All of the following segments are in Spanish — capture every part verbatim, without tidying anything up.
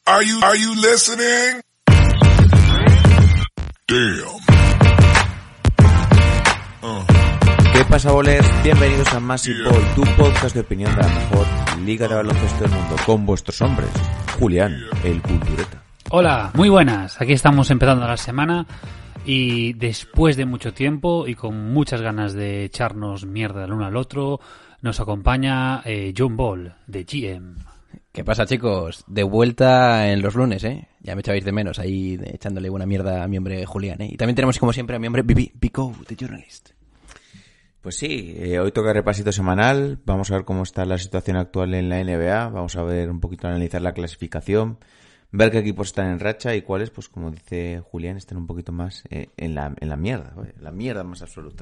Are you, are you listening? Damn. Uh. ¿Qué pasa, bolers? Bienvenidos a Massive Ball, tu podcast de opinión de la mejor liga de baloncesto del mundo, con vuestros hombres, Julián, el Cultureta. Hola, muy buenas. Aquí estamos empezando la semana y después de mucho tiempo y con muchas ganas de echarnos mierda el uno al otro, nos acompaña eh, John Ball, de G M. ¿Qué pasa, chicos? De vuelta en los lunes, ¿eh? Ya me echabais de menos ahí de, echándole buena mierda a mi hombre Julián, ¿eh? Y también tenemos, como siempre, a mi hombre Bibi, Pico, The Journalist. Pues sí, eh, hoy toca repasito semanal, vamos a ver cómo está la situación actual en la N B A, vamos a ver un poquito, analizar la clasificación, ver qué equipos están en racha y cuáles, pues como dice Julián, están un poquito más eh, en la en la mierda, oye, la mierda más absoluta.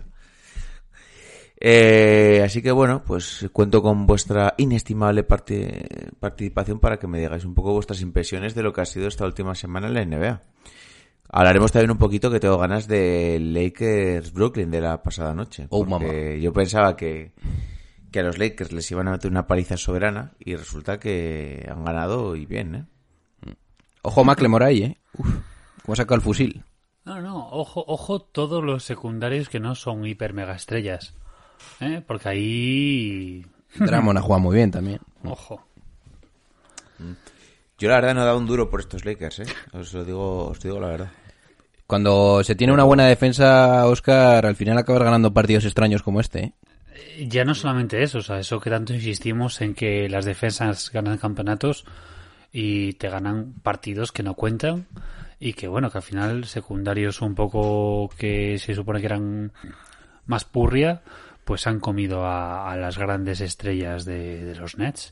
Eh, así que bueno, pues cuento con vuestra inestimable parte, participación para que me digáis un poco vuestras impresiones de lo que ha sido esta última semana en la N B A. Hablaremos también un poquito, que tengo ganas, de Lakers Brooklyn de la pasada noche. Oh, porque mamá. Yo pensaba que, que a los Lakers les iban a meter una paliza soberana y resulta que han ganado y bien, ¿eh? Ojo McLemore ahí, ¿eh? Uf, cómo ha sacado el fusil. No, no, ojo, ojo todos los secundarios que no son hiper mega estrellas, ¿eh? Porque ahí... Drummond ha jugado muy bien también. Ojo. Yo la verdad no he dado un duro por estos Lakers, ¿eh? Os lo digo, os digo la verdad. Cuando se tiene una buena defensa, Oscar, al final acabas ganando partidos extraños como este, ¿eh? Ya no solamente eso, o sea, eso que tanto insistimos en que las defensas ganan campeonatos y te ganan partidos que no cuentan y que bueno, que al final secundarios un poco que se supone que eran más purria, pues han comido a, a las grandes estrellas de, de los Nets.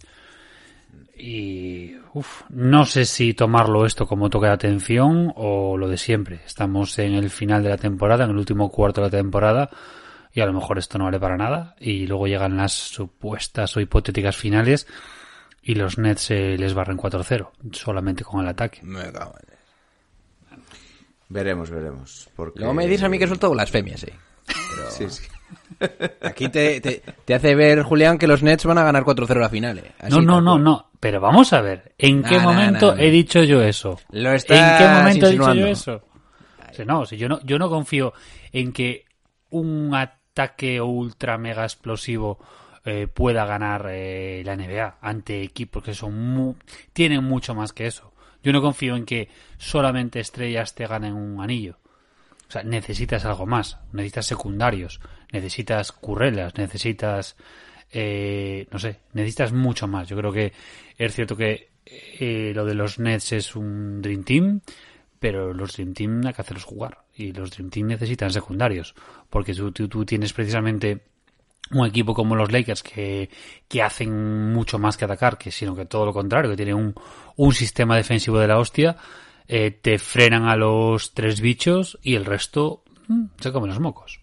Y uf, no sé si tomarlo esto como toque de atención o lo de siempre. Estamos en el final de la temporada, en el último cuarto de la temporada, y a lo mejor esto no vale para nada, y luego llegan las supuestas o hipotéticas finales y los Nets eh, les barren cuatro cero solamente con el ataque. Me cago en... Veremos, veremos. Porque... Luego me dices a mí que suelto blasfemias, ¿eh? Pero... Sí, sí. Aquí te, te, te hace ver, Julián, que los Nets van a ganar cuatro cero la final, ¿eh? Así, no, no, no, cual. no. Pero vamos a ver, ¿en Nah, qué nah, momento nah, nah. he dicho yo eso? Lo ¿En estás qué momento he dicho insinuando. yo eso? O sea, no, si yo no, yo no confío en que un ataque ultra mega explosivo eh, pueda ganar eh, la N B A ante equipos que son mu- tienen mucho más que eso. Yo no confío en que solamente estrellas te ganen un anillo. O sea, necesitas algo más, necesitas secundarios, necesitas currelas, necesitas, eh, no sé, necesitas mucho más. Yo creo que es cierto que eh, lo de los Nets es un Dream Team, pero los Dream Team hay que hacerlos jugar y los Dream Team necesitan secundarios, porque tú, tú, tú tienes precisamente un equipo como los Lakers que, que hacen mucho más que atacar, que sino que todo lo contrario, que tienen un, un sistema defensivo de la hostia. Eh, te frenan a los tres bichos y el resto mmm, se comen los mocos.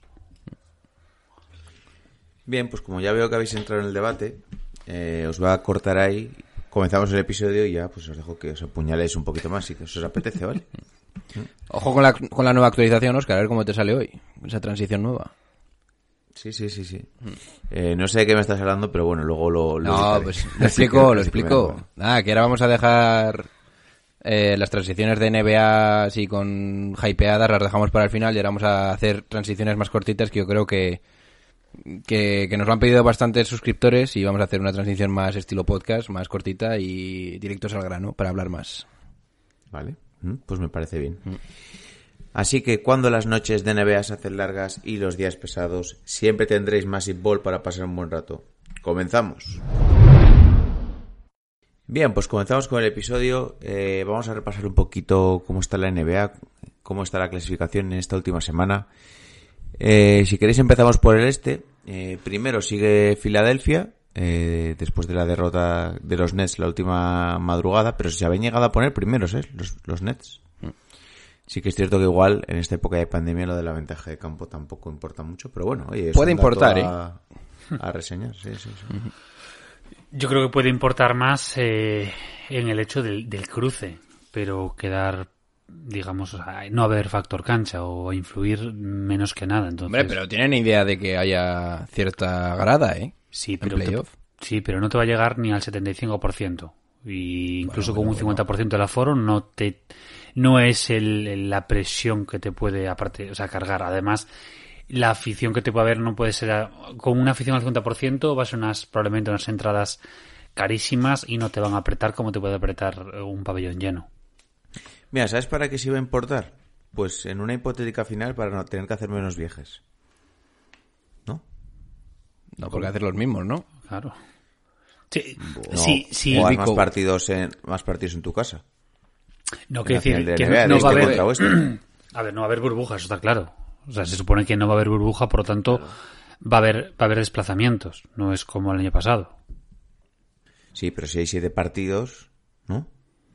Bien, pues como ya veo que habéis entrado en el debate, eh, os voy a cortar ahí. Comenzamos el episodio y ya pues os dejo que os apuñaléis un poquito más si que os apetece, ¿vale? Ojo con la, con la nueva actualización, Oscar, a ver cómo te sale hoy. Esa transición nueva. Sí, sí, sí, sí. Eh, no sé de qué me estás hablando, pero bueno, luego lo... lo No, editaré. pues Así lo explico, que- lo así que me da explico. igual. Nada, que ahora vamos a dejar eh, las transiciones de N B A así con hypeadas, las dejamos para el final y ahora vamos a hacer transiciones más cortitas que yo creo que, que, que nos lo han pedido bastantes suscriptores y vamos a hacer una transición más estilo podcast, más cortita y directos al grano para hablar más. Vale, mm, pues me parece bien. Así que cuando las noches de N B A se hacen largas y los días pesados, siempre tendréis Massive Ball para pasar un buen rato. ¡Comenzamos! Bien, pues comenzamos con el episodio. Eh, vamos a repasar un poquito cómo está la N B A, cómo está la clasificación en esta última semana. Eh, si queréis empezamos por el este. Eh, primero sigue Filadelfia, eh, después de la derrota de los Nets la última madrugada, pero se habían llegado a poner primeros, ¿eh? Los, los Nets. Sí que es cierto que igual en esta época de pandemia lo de la ventaja de campo tampoco importa mucho, pero bueno, oye, es Puede un dato importar, a, a reseñar, sí, sí, sí. Yo creo que puede importar más eh, en el hecho del, del cruce, pero quedar, digamos, o sea, no haber factor cancha o influir menos que nada. Entonces, Hombre, pero tienen idea de que haya cierta grada, ¿eh? sí, en pero te- playoff. sí, pero no te va a llegar ni al setenta y cinco por ciento. Y incluso Bueno, con un bueno, cincuenta por ciento del aforo no te no es el, la presión que te puede aparte, o sea, cargar. Además, la afición que te puede haber no puede ser a, con una afición al cincuenta por ciento va a ser unas probablemente unas entradas carísimas y no te van a apretar como te puede apretar un pabellón lleno. Mira, ¿sabes para qué se iba a importar? Pues en una hipotética final para no tener que hacer menos viajes. ¿No? No, porque hacer los mismos, ¿no? Claro. Sí, No, sí, sí. jugar Rico. más partidos en más partidos en tu casa. No En quiere la final decir de que N B A, no, de no va a este haber. contra oeste. A ver, no va a haber burbujas, eso está claro. O sea, se supone que no va a haber burbuja, por lo tanto, va a haber va a haber desplazamientos. No es como el año pasado. Sí, pero si hay siete partidos, ¿no?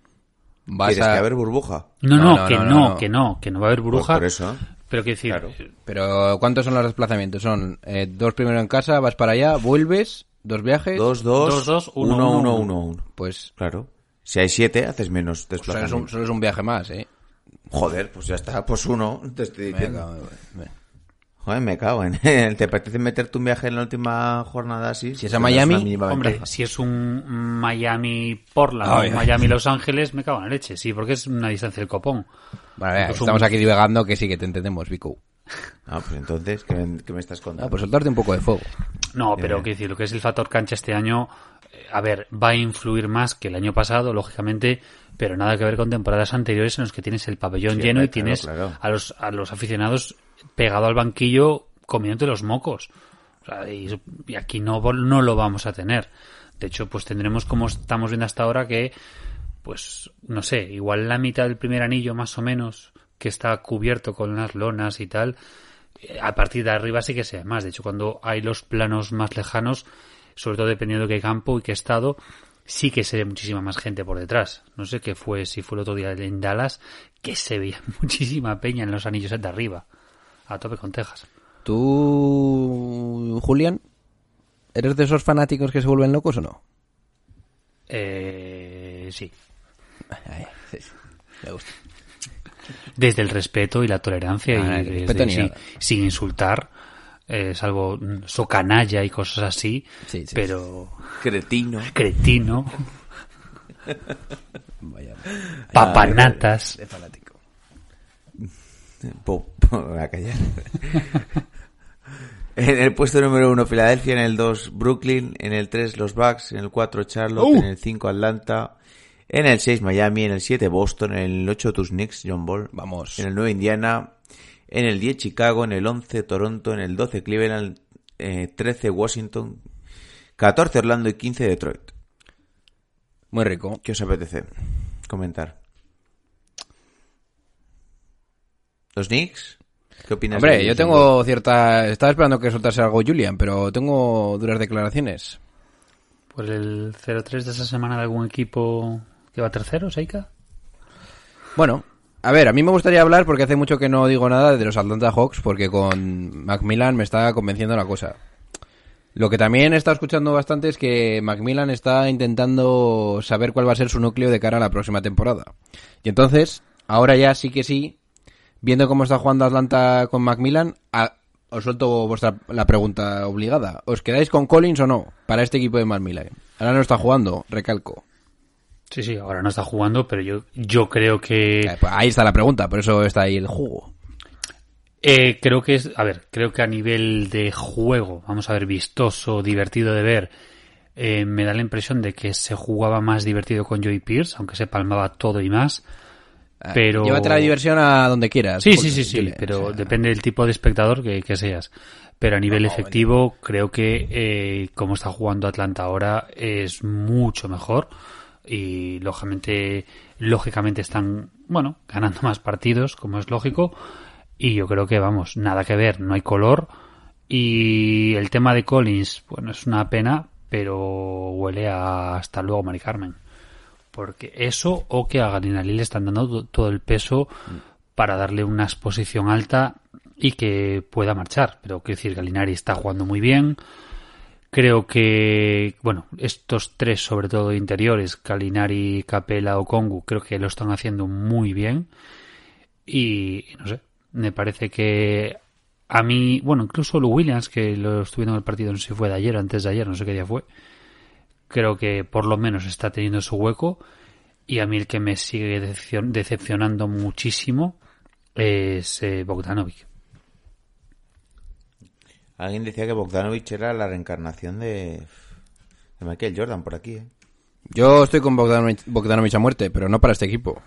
Vas ¿Quieres a... que haber burbuja? No, no, No, no, que no, no, no, no. que no, que no va a haber burbuja. Pues por eso. Pero quiero decir, Claro. Pero ¿cuántos son los desplazamientos? Son eh, dos primero en casa, vas para allá, vuelves, dos viajes. Dos, dos, Dos, dos, uno, uno, uno, uno, uno. uno, uno. Pues Claro. Si hay siete, haces menos solo es, un, desplazamientos. solo es un viaje más, ¿eh? Joder, pues ya está, pues uno, te estoy Me diciendo. cago en- me- Joder, me cago en... ¿Te apetece meterte un viaje en la última jornada así? Si es a Pues Miami, una mínima hombre, ventaja. si es un Miami Portland Ay, o ay. Miami Los Ángeles, me cago en la leche, sí, porque es una distancia del copón. Vale, vale, Pues estamos un- aquí divagando que sí que te entendemos, Vico. Ah, pues entonces, ¿qué me, qué me estás Ah, contando? pues soltarte un poco de fuego. No, pero Eh. quiero decir, lo que es el factor cancha este año, eh, a ver, va a influir más que el año pasado, lógicamente, pero nada que ver con temporadas anteriores en los que tienes el pabellón Sí, lleno hombre, y tienes claro, claro. a los a los aficionados pegado al banquillo comiéndote los mocos. O sea, y, y aquí no no lo vamos a tener. De hecho, pues tendremos, como estamos viendo hasta ahora, que pues no sé, igual la mitad del primer anillo más o menos que está cubierto con unas lonas y tal, eh, a partir de arriba sí que sea más. De hecho, cuando hay los planos más lejanos, sobre todo dependiendo de qué campo y qué estado, sí que se ve muchísima más gente por detrás. No sé qué fue, si fue el otro día en Dallas, que se veía muchísima peña en los anillos de arriba, a tope con Texas. ¿Tú, Julián, eres de esos fanáticos que se vuelven locos o no? Eh, sí. Ay, sí, sí, me gusta. Desde el respeto y la tolerancia Ah, y el desde- respeto ni sin, nada. sin insultar, eh, salvo mm, socanalla y cosas así, Sí, sí, pero Cretino. cretino, Vaya, papanatas. de fanático. Po- po- me voy a callar. En el puesto número uno, Filadelfia. En el dos, Brooklyn. En el tres, los Bucks. En el cuatro, Charlotte. ¡Uh! En el cinco, Atlanta. En el seis, Miami. En el siete, Boston. En el ocho, tus Knicks, John Ball. Vamos. En el nueve, Indiana. En el diez, Chicago. En el once, Toronto. En el doce, Cleveland. Eh, trece, Washington. catorce, Orlando. Y quince, Detroit. Muy rico. ¿Qué os apetece comentar? ¿Los Knicks? ¿Qué opinas? Hombre, de yo ellos? tengo cierta... Estaba esperando que soltase algo Julian, pero tengo duras declaraciones. Por el cero tres de esa semana de algún equipo que va tercero, Seika. Bueno, a ver, a mí me gustaría hablar porque hace mucho que no digo nada de los Atlanta Hawks porque con Macmillan me está convenciendo la cosa. Lo que también he estado escuchando bastante es que Macmillan está intentando saber cuál va a ser su núcleo de cara a la próxima temporada. Y entonces, ahora ya sí que sí, viendo cómo está jugando Atlanta con Macmillan, a- os suelto vuestra la pregunta obligada. ¿Os quedáis con Collins o no para este equipo de Macmillan? Ahora no está jugando, recalco. Sí, sí, ahora no está jugando, pero yo, yo creo que... Eh, pues ahí está la pregunta, por eso está ahí el jugo. Eh, creo que es, a ver, creo que a nivel de juego, vamos a ver, vistoso, divertido de ver, eh, me da la impresión de que se jugaba más divertido con Joey Pierce, aunque se palmaba todo y más. Ah, Pero... Llévate la diversión a donde quieras. Sí, sí, Porque, sí, sí, Julián, pero o sea, depende del tipo de espectador que, que seas. Pero a nivel No, efectivo, creo que eh, como está jugando Atlanta ahora es mucho mejor y lógicamente, lógicamente están, bueno, ganando más partidos, como es lógico, y yo creo que, vamos, nada que ver, no hay color. Y el tema de Collins, bueno, es una pena, pero huele a hasta luego, Mari Carmen. Porque eso, o que a Gallinari le están dando to- todo el peso para darle una exposición alta y que pueda marchar. Pero quiero decir, Gallinari está jugando muy bien. Creo que, bueno, estos tres, sobre todo interiores, Gallinari, Capela o Kongu, creo que lo están haciendo muy bien. Y, no sé, me parece que a mí, bueno, incluso Lou Williams, que lo estuve viendo en el partido, no sé si fue de ayer o antes de ayer, no sé qué día fue, creo que por lo menos está teniendo su hueco, y a mí el que me sigue decepcion- decepcionando muchísimo es eh, Bogdanovic. Alguien decía que Bogdanovic era la reencarnación de, de Michael Jordan por aquí, ¿eh? Yo estoy con Bogdanovic, Bogdanovic a muerte, pero no para este equipo.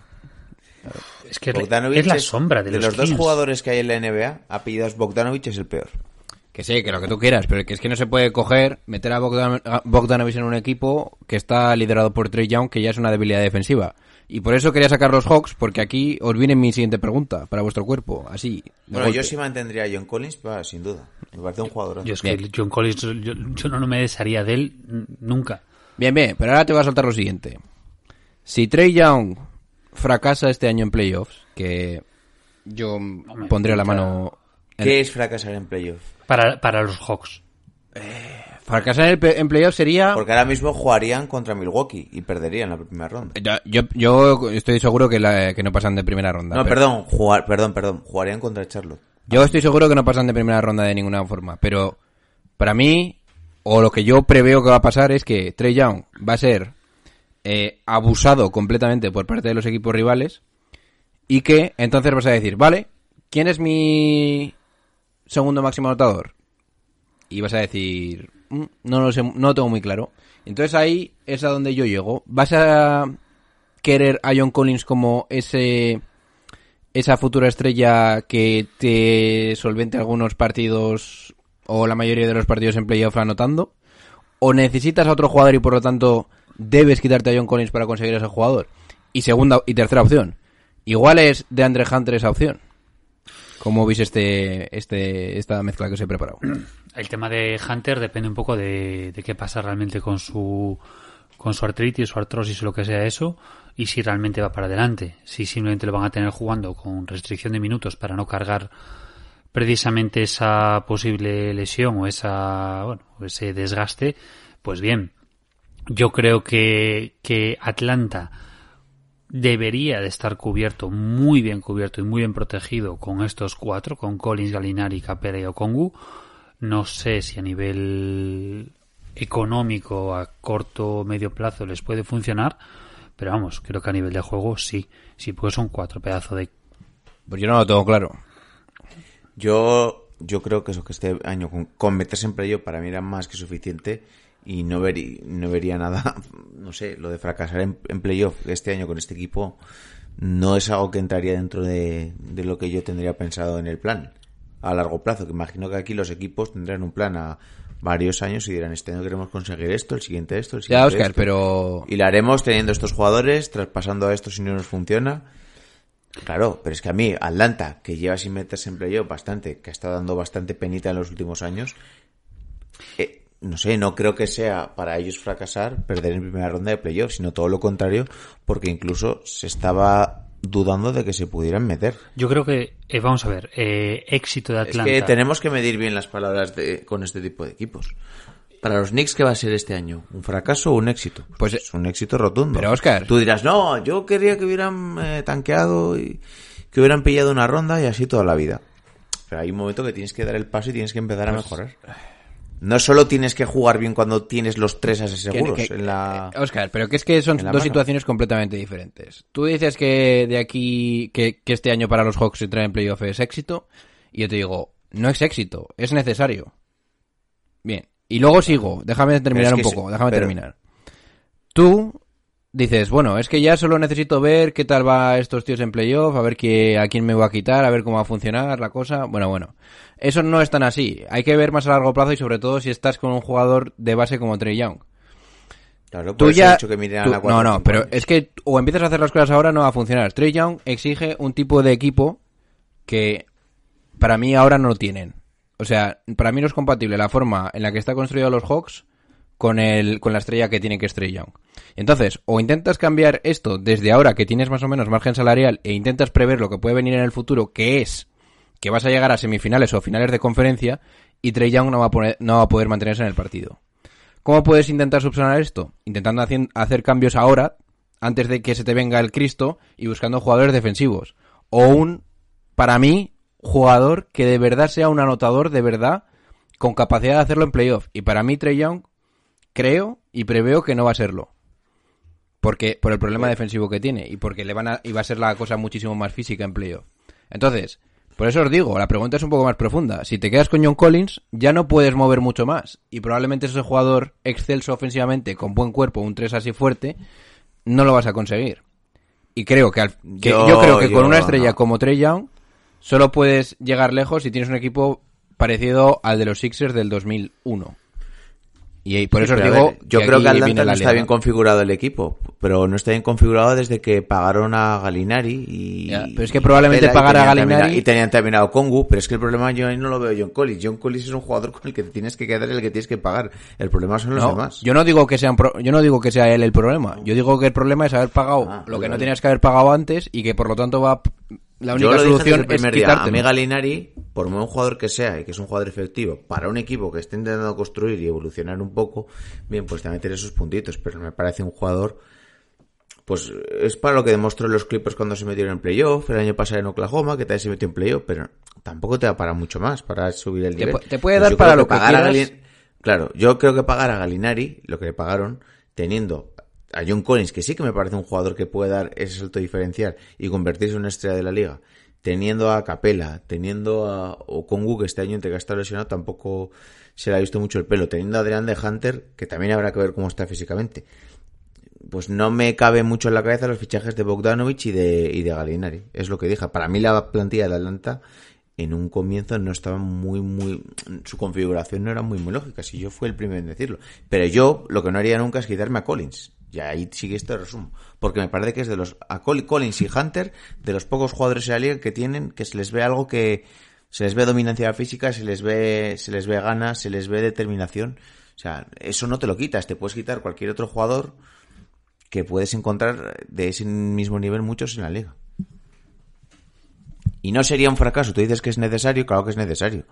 Es que Bogdanovic es la sombra de, de los, los dos Kings. jugadores que hay en la N B A, apellidos Bogdanovic es el peor. Que sí, que lo que tú quieras, pero que es que no se puede coger, meter a, Bogdan, a Bogdanovic en un equipo que está liderado por Trae Young, que ya es una debilidad defensiva. Y por eso quería sacar los Hawks, porque aquí os viene mi siguiente pregunta para vuestro cuerpo, así. Bueno, yo sí mantendría a John Collins, va, sin duda. Me parece un jugador. Yo es que Bien. John Collins, yo, yo no me desharía de él n- nunca. Bien, bien, pero ahora te voy a soltar lo siguiente. Si Trae Young fracasa este año en playoffs, que yo Hombre, pondría la contra- mano... en- ¿Qué es fracasar en playoff? Para, para los Hawks. Fracasar en, el pe- en playoffs sería... Porque ahora mismo jugarían contra Milwaukee y perderían la primera ronda. Yo, yo, yo estoy seguro que, la- que no pasan de primera ronda. No, pero- perdón, jugar, perdón, perdón, jugarían contra Charlotte. Yo estoy seguro que no pasan de primera ronda de ninguna forma, pero para mí, o lo que yo preveo que va a pasar es que Trae Young va a ser eh, abusado completamente por parte de los equipos rivales, y que entonces vas a decir, vale, ¿quién es mi segundo máximo anotador? Y vas a decir, "Mm, no lo sé, no lo tengo muy claro". Entonces ahí es a donde yo llego. ¿Vas a querer a John Collins como ese esa futura estrella que te solvente algunos partidos o la mayoría de los partidos en playoff anotando? ¿O necesitas a otro jugador y por lo tanto debes quitarte a John Collins para conseguir a ese jugador? Y segunda y tercera opción, igual es de Andre Hunter esa opción. ¿Cómo veis este, este, esta mezcla que os he preparado? El tema de Hunter depende un poco de, de qué pasa realmente con su con su artritis, su artrosis o lo que sea eso, y si realmente va para adelante. Si simplemente lo van a tener jugando con restricción de minutos para no cargar precisamente esa posible lesión o esa bueno, ese desgaste, pues bien. Yo creo que, que Atlanta debería de estar cubierto, muy bien cubierto y muy bien protegido con estos cuatro, con Collins, Gallinari, Capela y Okongwu. No sé si a nivel económico a corto o medio plazo les puede funcionar, pero vamos, creo que a nivel de juego sí, sí, pues son cuatro pedazos de... Pues yo no lo tengo claro. Yo, yo creo que eso que este año con, con meterse en playoff para mí era más que suficiente y no, verí, no vería nada, no sé, lo de fracasar en, en playoff este año con este equipo no es algo que entraría dentro de, de lo que yo tendría pensado en el plan a largo plazo, que imagino que aquí los equipos tendrán un plan a varios años y dirán, este año queremos conseguir esto, el siguiente esto, el siguiente Ya, Óscar, esto. pero... Y lo haremos teniendo estos jugadores, traspasando a estos si no nos funciona. Claro, pero es que a mí, Atlanta, que lleva sin meterse en playoff bastante, que ha estado dando bastante penita en los últimos años, eh, no sé, no creo que sea para ellos fracasar perder en primera ronda de playoff, sino todo lo contrario, porque incluso se estaba dudando de que se pudieran meter. Yo creo que, eh, vamos a ver, eh, éxito de Atlanta... Es que tenemos que medir bien las palabras de, con este tipo de equipos. Para los Knicks, ¿qué va a ser este año? ¿Un fracaso o un éxito? Pues es un éxito rotundo. Pero, Óscar... Tú dirás, no, yo quería que hubieran eh, tanqueado y que hubieran pillado una ronda y así toda la vida. Pero hay un momento que tienes que dar el paso y tienes que empezar a mejorar. No solo tienes que jugar bien cuando tienes los tres ases seguros Que- que- en la... eh, Óscar, pero que es que son en la dos mano. situaciones completamente diferentes. Tú dices que de aquí, que, que este año para los Hawks entrar en playoff es éxito, y yo te digo, no es éxito, es necesario. Bien, y luego sigo, déjame terminar Es un que poco, sí, déjame pero- terminar. Tú dices, bueno, es que ya solo necesito ver qué tal va estos tíos en playoff, a ver qué, a quién me voy a quitar, a ver cómo va a funcionar la cosa. Bueno, bueno. Eso no es tan así. Hay que ver más a largo plazo y sobre todo si estás con un jugador de base como Trae Young. Claro, por Tú eso ya... he dicho que miren a tú- la cuatro no, o no, cinco pero años. es que o empiezas a hacer las cosas ahora no va a funcionar. Trae Young exige un tipo de equipo que para mí ahora no lo tienen. O sea, para mí no es compatible la forma en la que está construido los Hawks con el con la estrella que tiene que es Trae Young. Entonces, o intentas cambiar esto desde ahora que tienes más o menos margen salarial e intentas prever lo que puede venir en el futuro, que es que vas a llegar a semifinales o finales de conferencia y Trae Young no va a, poner, no va a poder mantenerse en el partido. ¿Cómo puedes intentar subsanar esto? Intentando haci- hacer cambios ahora, antes de que se te venga el Cristo, y buscando jugadores defensivos. O un, para mí, jugador que de verdad sea un anotador de verdad, con capacidad de hacerlo en playoff. Y para mí, Trae Young, creo y preveo que no va a serlo. Porque por el problema defensivo que tiene y porque le van a, y va a ser la cosa muchísimo más física en playoff. Entonces, por eso os digo, la pregunta es un poco más profunda. Si te quedas con John Collins, ya no puedes mover mucho más. Y probablemente ese jugador excelso ofensivamente, con buen cuerpo, un tres así fuerte, no lo vas a conseguir. Y creo que, al, que yo, yo creo que yo, con una estrella no. como Trae Young, solo puedes llegar lejos si tienes un equipo parecido al de los Sixers del dos mil uno. Y por eso sí, os digo, ver, yo que creo que Atlanta no está bien configurado el equipo, pero no está bien configurado desde que pagaron a Gallinari y ya, pero es que probablemente pagar a Gallinari y tenían terminado Kongu, pero es que el problema yo ahí no lo veo John Collins. John Collins es un jugador con el que te tienes que quedar y el que tienes que pagar. El problema son los no, demás. Yo no digo que sea un pro, yo no digo que sea él el problema. Yo digo que el problema es haber pagado ah, lo que vale. no tenías que haber pagado antes y que por lo tanto va la única solución es quitarte. A mí Gallinari, por muy un jugador que sea y que es un jugador efectivo para un equipo que esté intentando construir y evolucionar un poco, bien, pues te meter esos puntitos, pero me parece un jugador, pues es para lo que demostró los Clippers cuando se metieron en playoff, el año pasado en Oklahoma, que también se metió en playoff, pero tampoco te da para mucho más, para subir el nivel. Te, te puede pues dar para lo que, que quieras. Galin... Claro, yo creo que pagar a Gallinari, lo que le pagaron, teniendo a John Collins, que sí que me parece un jugador que puede dar ese salto diferencial y convertirse en una estrella de la liga, teniendo a Capela, teniendo a Okongu, que este año entre que está lesionado tampoco se le ha visto mucho el pelo, teniendo a Adrian de Hunter, que también habrá que ver cómo está físicamente. Pues no me cabe mucho en la cabeza los fichajes de Bogdanovic y de, y de Gallinari, es lo que dije. Para mí la plantilla de Atlanta en un comienzo no estaba muy, muy... su configuración no era muy, muy lógica, si yo fui el primero en decirlo. Pero yo lo que no haría nunca es quitarme a Collins. Y ahí sigue este resumen. Porque me parece que es de los... A Collins y Hunter, de los pocos jugadores en la liga que tienen, que se les ve algo que... Se les ve dominancia física, se les ve, se les ve ganas, se les ve determinación. O sea, eso no te lo quitas. Te puedes quitar cualquier otro jugador que puedes encontrar de ese mismo nivel muchos en la liga. Y no sería un fracaso. Tú dices que es necesario, claro que es necesario.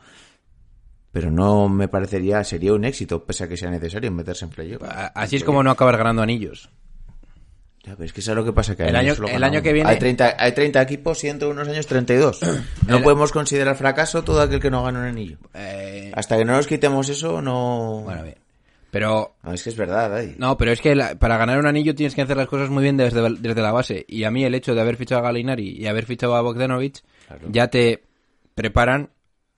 Pero no me parecería, sería un éxito, pese a que sea necesario meterse en playoff. Así es como no acabar ganando anillos. Ya, pero es que eso es lo que pasa, que el año, el año que viene hay treinta, hay treinta equipos y dentro de unos años treinta y dos. No el... podemos considerar fracaso todo aquel que no gana un anillo. Eh... Hasta que no nos quitemos eso, no... Bueno, bien. Pero... No, es que es verdad, ahí. No, pero es que la, para ganar un anillo tienes que hacer las cosas muy bien desde, desde la base. Y a mí el hecho de haber fichado a Gallinari y haber fichado a Bogdanovic, claro, ya te preparan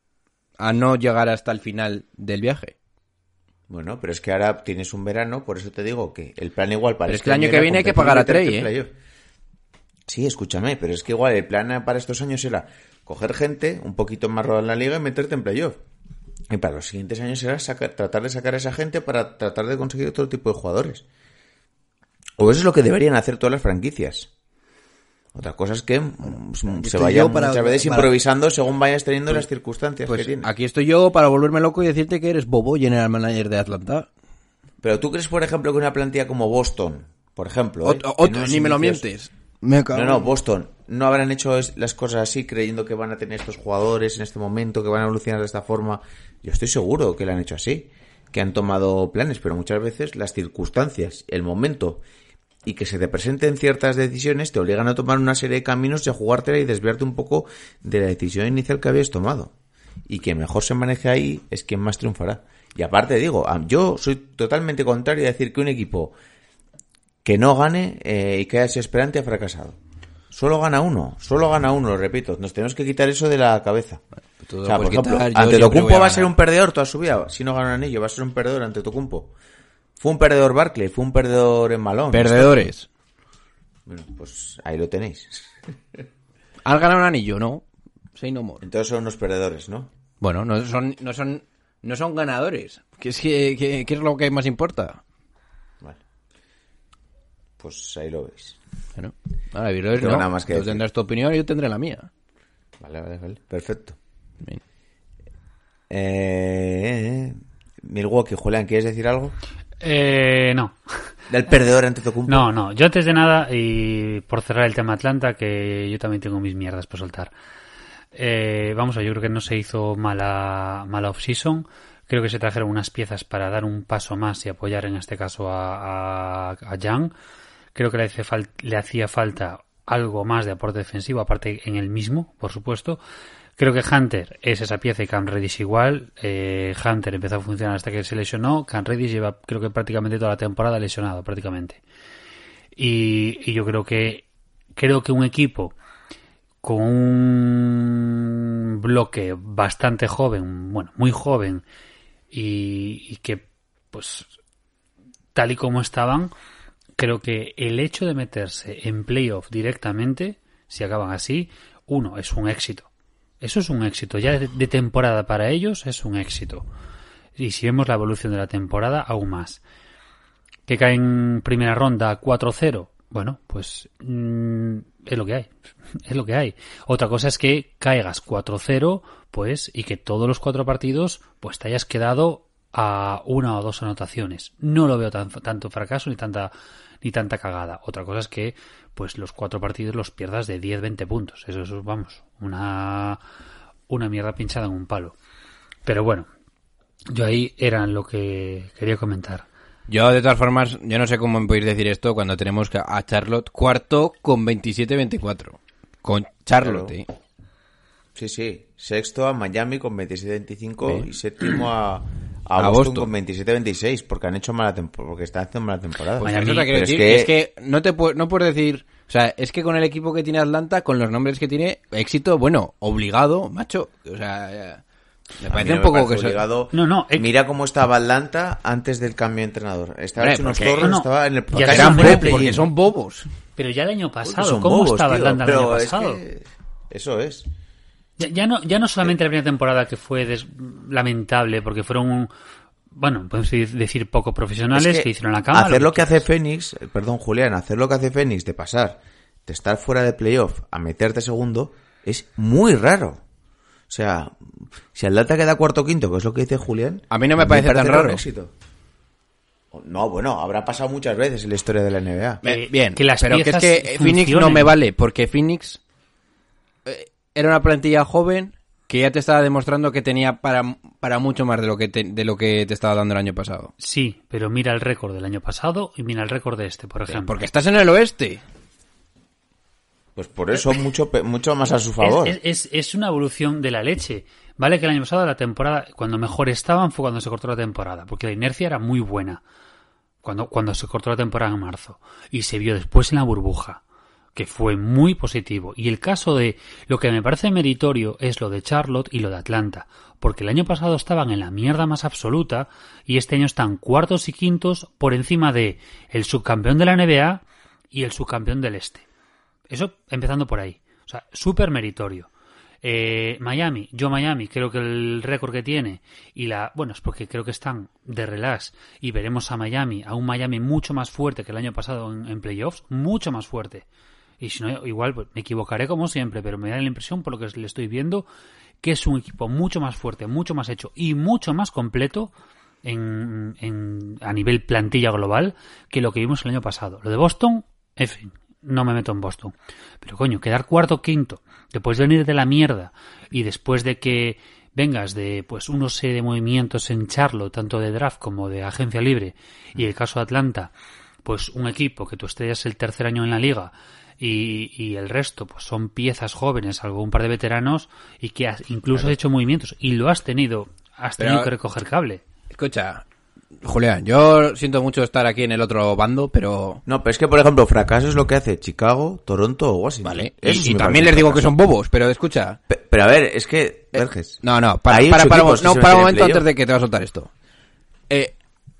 a no llegar hasta el final del viaje. Bueno, pero es que ahora tienes un verano, por eso te digo que el plan igual para... Pero es que el año que viene hay que pagar a Trey, ¿eh? Sí, escúchame, pero es que igual el plan para estos años era coger gente un poquito más rodada en la liga y meterte en playoff. Y para los siguientes años será sacar, tratar de sacar a esa gente para tratar de conseguir otro tipo de jugadores. O eso es lo que deberían hacer todas las franquicias. Otra cosa es que bueno, se vayan para, muchas veces para... improvisando según vayas teniendo pues, las circunstancias pues que tienes. Aquí estoy yo para volverme loco y decirte que eres Bobo, general manager de Atlanta. Pero tú crees, por ejemplo, que una plantilla como Boston, por ejemplo... ¿eh? Otro, otro, no ni me lo mientes. Me no, no, Boston no habrán hecho las cosas así creyendo que van a tener estos jugadores en este momento, que van a evolucionar de esta forma. Yo estoy seguro que lo han hecho así, que han tomado planes, pero muchas veces las circunstancias, el momento... y que se te presenten ciertas decisiones te obligan a tomar una serie de caminos y a jugártela y desviarte un poco de la decisión inicial que habías tomado. Y quien mejor se maneje ahí es quien más triunfará. Y aparte digo, yo soy totalmente contrario a decir que un equipo que no gane eh, y que haya sido esperante ha fracasado. Solo gana uno, solo gana uno, lo repito. Nos tenemos que quitar eso de la cabeza. O sea, por ejemplo, Antetokounmpo va a ser un perdedor toda su vida. Si no gana un anillo, va a ser un perdedor Antetokounmpo. Fue un perdedor Barkley, fue un perdedor en Malone. Perdedores. Bueno, pues ahí lo tenéis. ¿Has ganado un anillo? No. Say no more. Entonces son unos perdedores, ¿no? Bueno, no son, no son, no son ganadores. ¿Qué es, que, que, ¿Qué es lo que más importa? Vale. Pues ahí lo veis. Bueno, ahora, no, no. Nada más que tú tendrás tu opinión y yo tendré la mía. Vale, vale, vale. Perfecto. Bien. Eh, Milwaukee, Julián, ¿quieres decir algo? Eh, no. ¿Del perdedor Antetokounmpo? No, no. Yo antes de nada, y por cerrar el tema Atlanta, que yo también tengo mis mierdas por soltar. Eh, vamos a ver, yo creo que no se hizo mala, mala off-season. Creo que se trajeron unas piezas para dar un paso más y apoyar en este caso a, a, a Young. Creo que le, hace fal- le hacía falta algo más de aporte defensivo, aparte en el mismo, por supuesto. Creo que Hunter es esa pieza y Cam Reddish igual. Eh, Hunter empezó a funcionar hasta que se lesionó. Cam Reddish lleva creo que prácticamente toda la temporada lesionado, prácticamente. Y, y yo creo que creo que un equipo con un bloque bastante joven, bueno, muy joven, y, y que pues tal y como estaban, creo que el hecho de meterse en playoff directamente, si acaban así, uno, es un éxito. Eso es un éxito. Ya de, de temporada para ellos es un éxito. Y si vemos la evolución de la temporada, aún más. Que caen en primera ronda cuatro cero, bueno, pues mmm, es lo que hay. Es lo que hay. Otra cosa es que caigas cuatro cero, pues, y que todos los cuatro partidos, pues te hayas quedado a una o dos anotaciones. No lo veo tan, tanto fracaso ni tanta ni tanta cagada. Otra cosa es que pues los cuatro partidos los pierdas de diez veinte puntos. Eso es, vamos, una una mierda pinchada en un palo. Pero bueno, yo ahí era lo que quería comentar. Yo, de todas formas, yo no sé cómo me podéis decir esto cuando tenemos a Charlotte cuarto con veintisiete veinticuatro. Con Charlotte, Claro. ¿eh? Sí, sí. Sexto a Miami con veintisiete veinticinco Sí. y séptimo a, a, A Boston, Boston. con veintisiete veintiséis porque han hecho mala temporada, porque están haciendo mala temporada. Pues Miami, eso te quiero pero es decir, que- es que no te pu- no puedes decir, o sea, es que con el equipo que tiene Atlanta, con los nombres que tiene, éxito, bueno, obligado, macho, o sea, ya- me A mí parece no un me poco parece que se- obligado. No, no, eh, Mira cómo estaba Atlanta antes del cambio de entrenador. Estaba Hombre, hecho unos porque- torres, no, no, estaba en el ya casi eran fuera de bo- play-in. porque son bobos. pero ya el año Porque pasado, son ¿cómo bobos, estaba tío, Atlanta el año pero es pasado? que eso es. Ya, ya no ya no solamente la primera temporada, que fue des- lamentable porque fueron un- bueno, podemos decir poco profesionales, Es que, hicieron la cama. hacer lo que hace Phoenix, eh, perdón Julián, hacer lo que hace Phoenix de pasar de estar fuera de playoff a meterte segundo es muy raro. O sea, si Atlanta queda cuarto o quinto, que es lo que dice Julián, A mí no me parece tan que era un raro. éxito. No, bueno, habrá pasado muchas veces en la historia de la N B A. Eh, Eh, Bien, que las pero que es piezas que eh, Phoenix no funcionen. me vale, porque Phoenix eh, era una plantilla joven que ya te estaba demostrando que tenía para, para mucho más de lo que te, de lo que te estaba dando el año pasado. Sí, pero mira el récord del año pasado y mira el récord de este, por ejemplo. Porque estás en el oeste. Pues por eso mucho pe- mucho más a su favor. Es, es, es una evolución de la leche. Vale que el año pasado la temporada, cuando mejor estaban fue cuando se cortó la temporada, porque la inercia era muy buena. Cuando, cuando se cortó la temporada en marzo. Y se vio después en la burbuja, que fue muy positivo. Y el caso de lo que me parece meritorio es lo de Charlotte y lo de Atlanta. Porque el año pasado estaban en la mierda más absoluta y este año están cuartos y quintos por encima de el subcampeón de la N B A y el subcampeón del Este. Eso empezando por ahí. O sea, súper meritorio. Eh, Miami, yo Miami, creo que el récord que tiene y la, bueno, es porque creo que están de relax y veremos a Miami, a un Miami mucho más fuerte que el año pasado en, en playoffs, mucho más fuerte. Y si no, igual pues, me equivocaré como siempre, pero me da la impresión, por lo que le estoy viendo, que es un equipo mucho más fuerte, mucho más hecho y mucho más completo en, en, a nivel plantilla global que lo que vimos el año pasado. Lo de Boston, en fin, no me meto en Boston. Pero coño, quedar cuarto o quinto, después de venir de la mierda y después de que vengas de pues unos serie de movimientos en Charlotte, tanto de draft como de agencia libre, y el caso de Atlanta, pues un equipo que tú estés el tercer año en la liga y, y el resto pues son piezas jóvenes, salvo un par de veteranos, y que has, incluso has hecho movimientos y lo has tenido, has tenido Pero- que recoger cable. Escucha, Julián, yo siento mucho estar aquí en el otro bando, pero... No, pero es que, por ejemplo, fracaso es lo que hace Chicago, Toronto o Washington. Vale, Eso y, sí y me también parece les un digo que fracaso. son bobos, pero escucha... Pe- Pero a ver, es que, Verges, No, no, para, Hay para, ocho para, equipos no, que se para un meten en momento playoff. antes de que te va a soltar esto. Eh,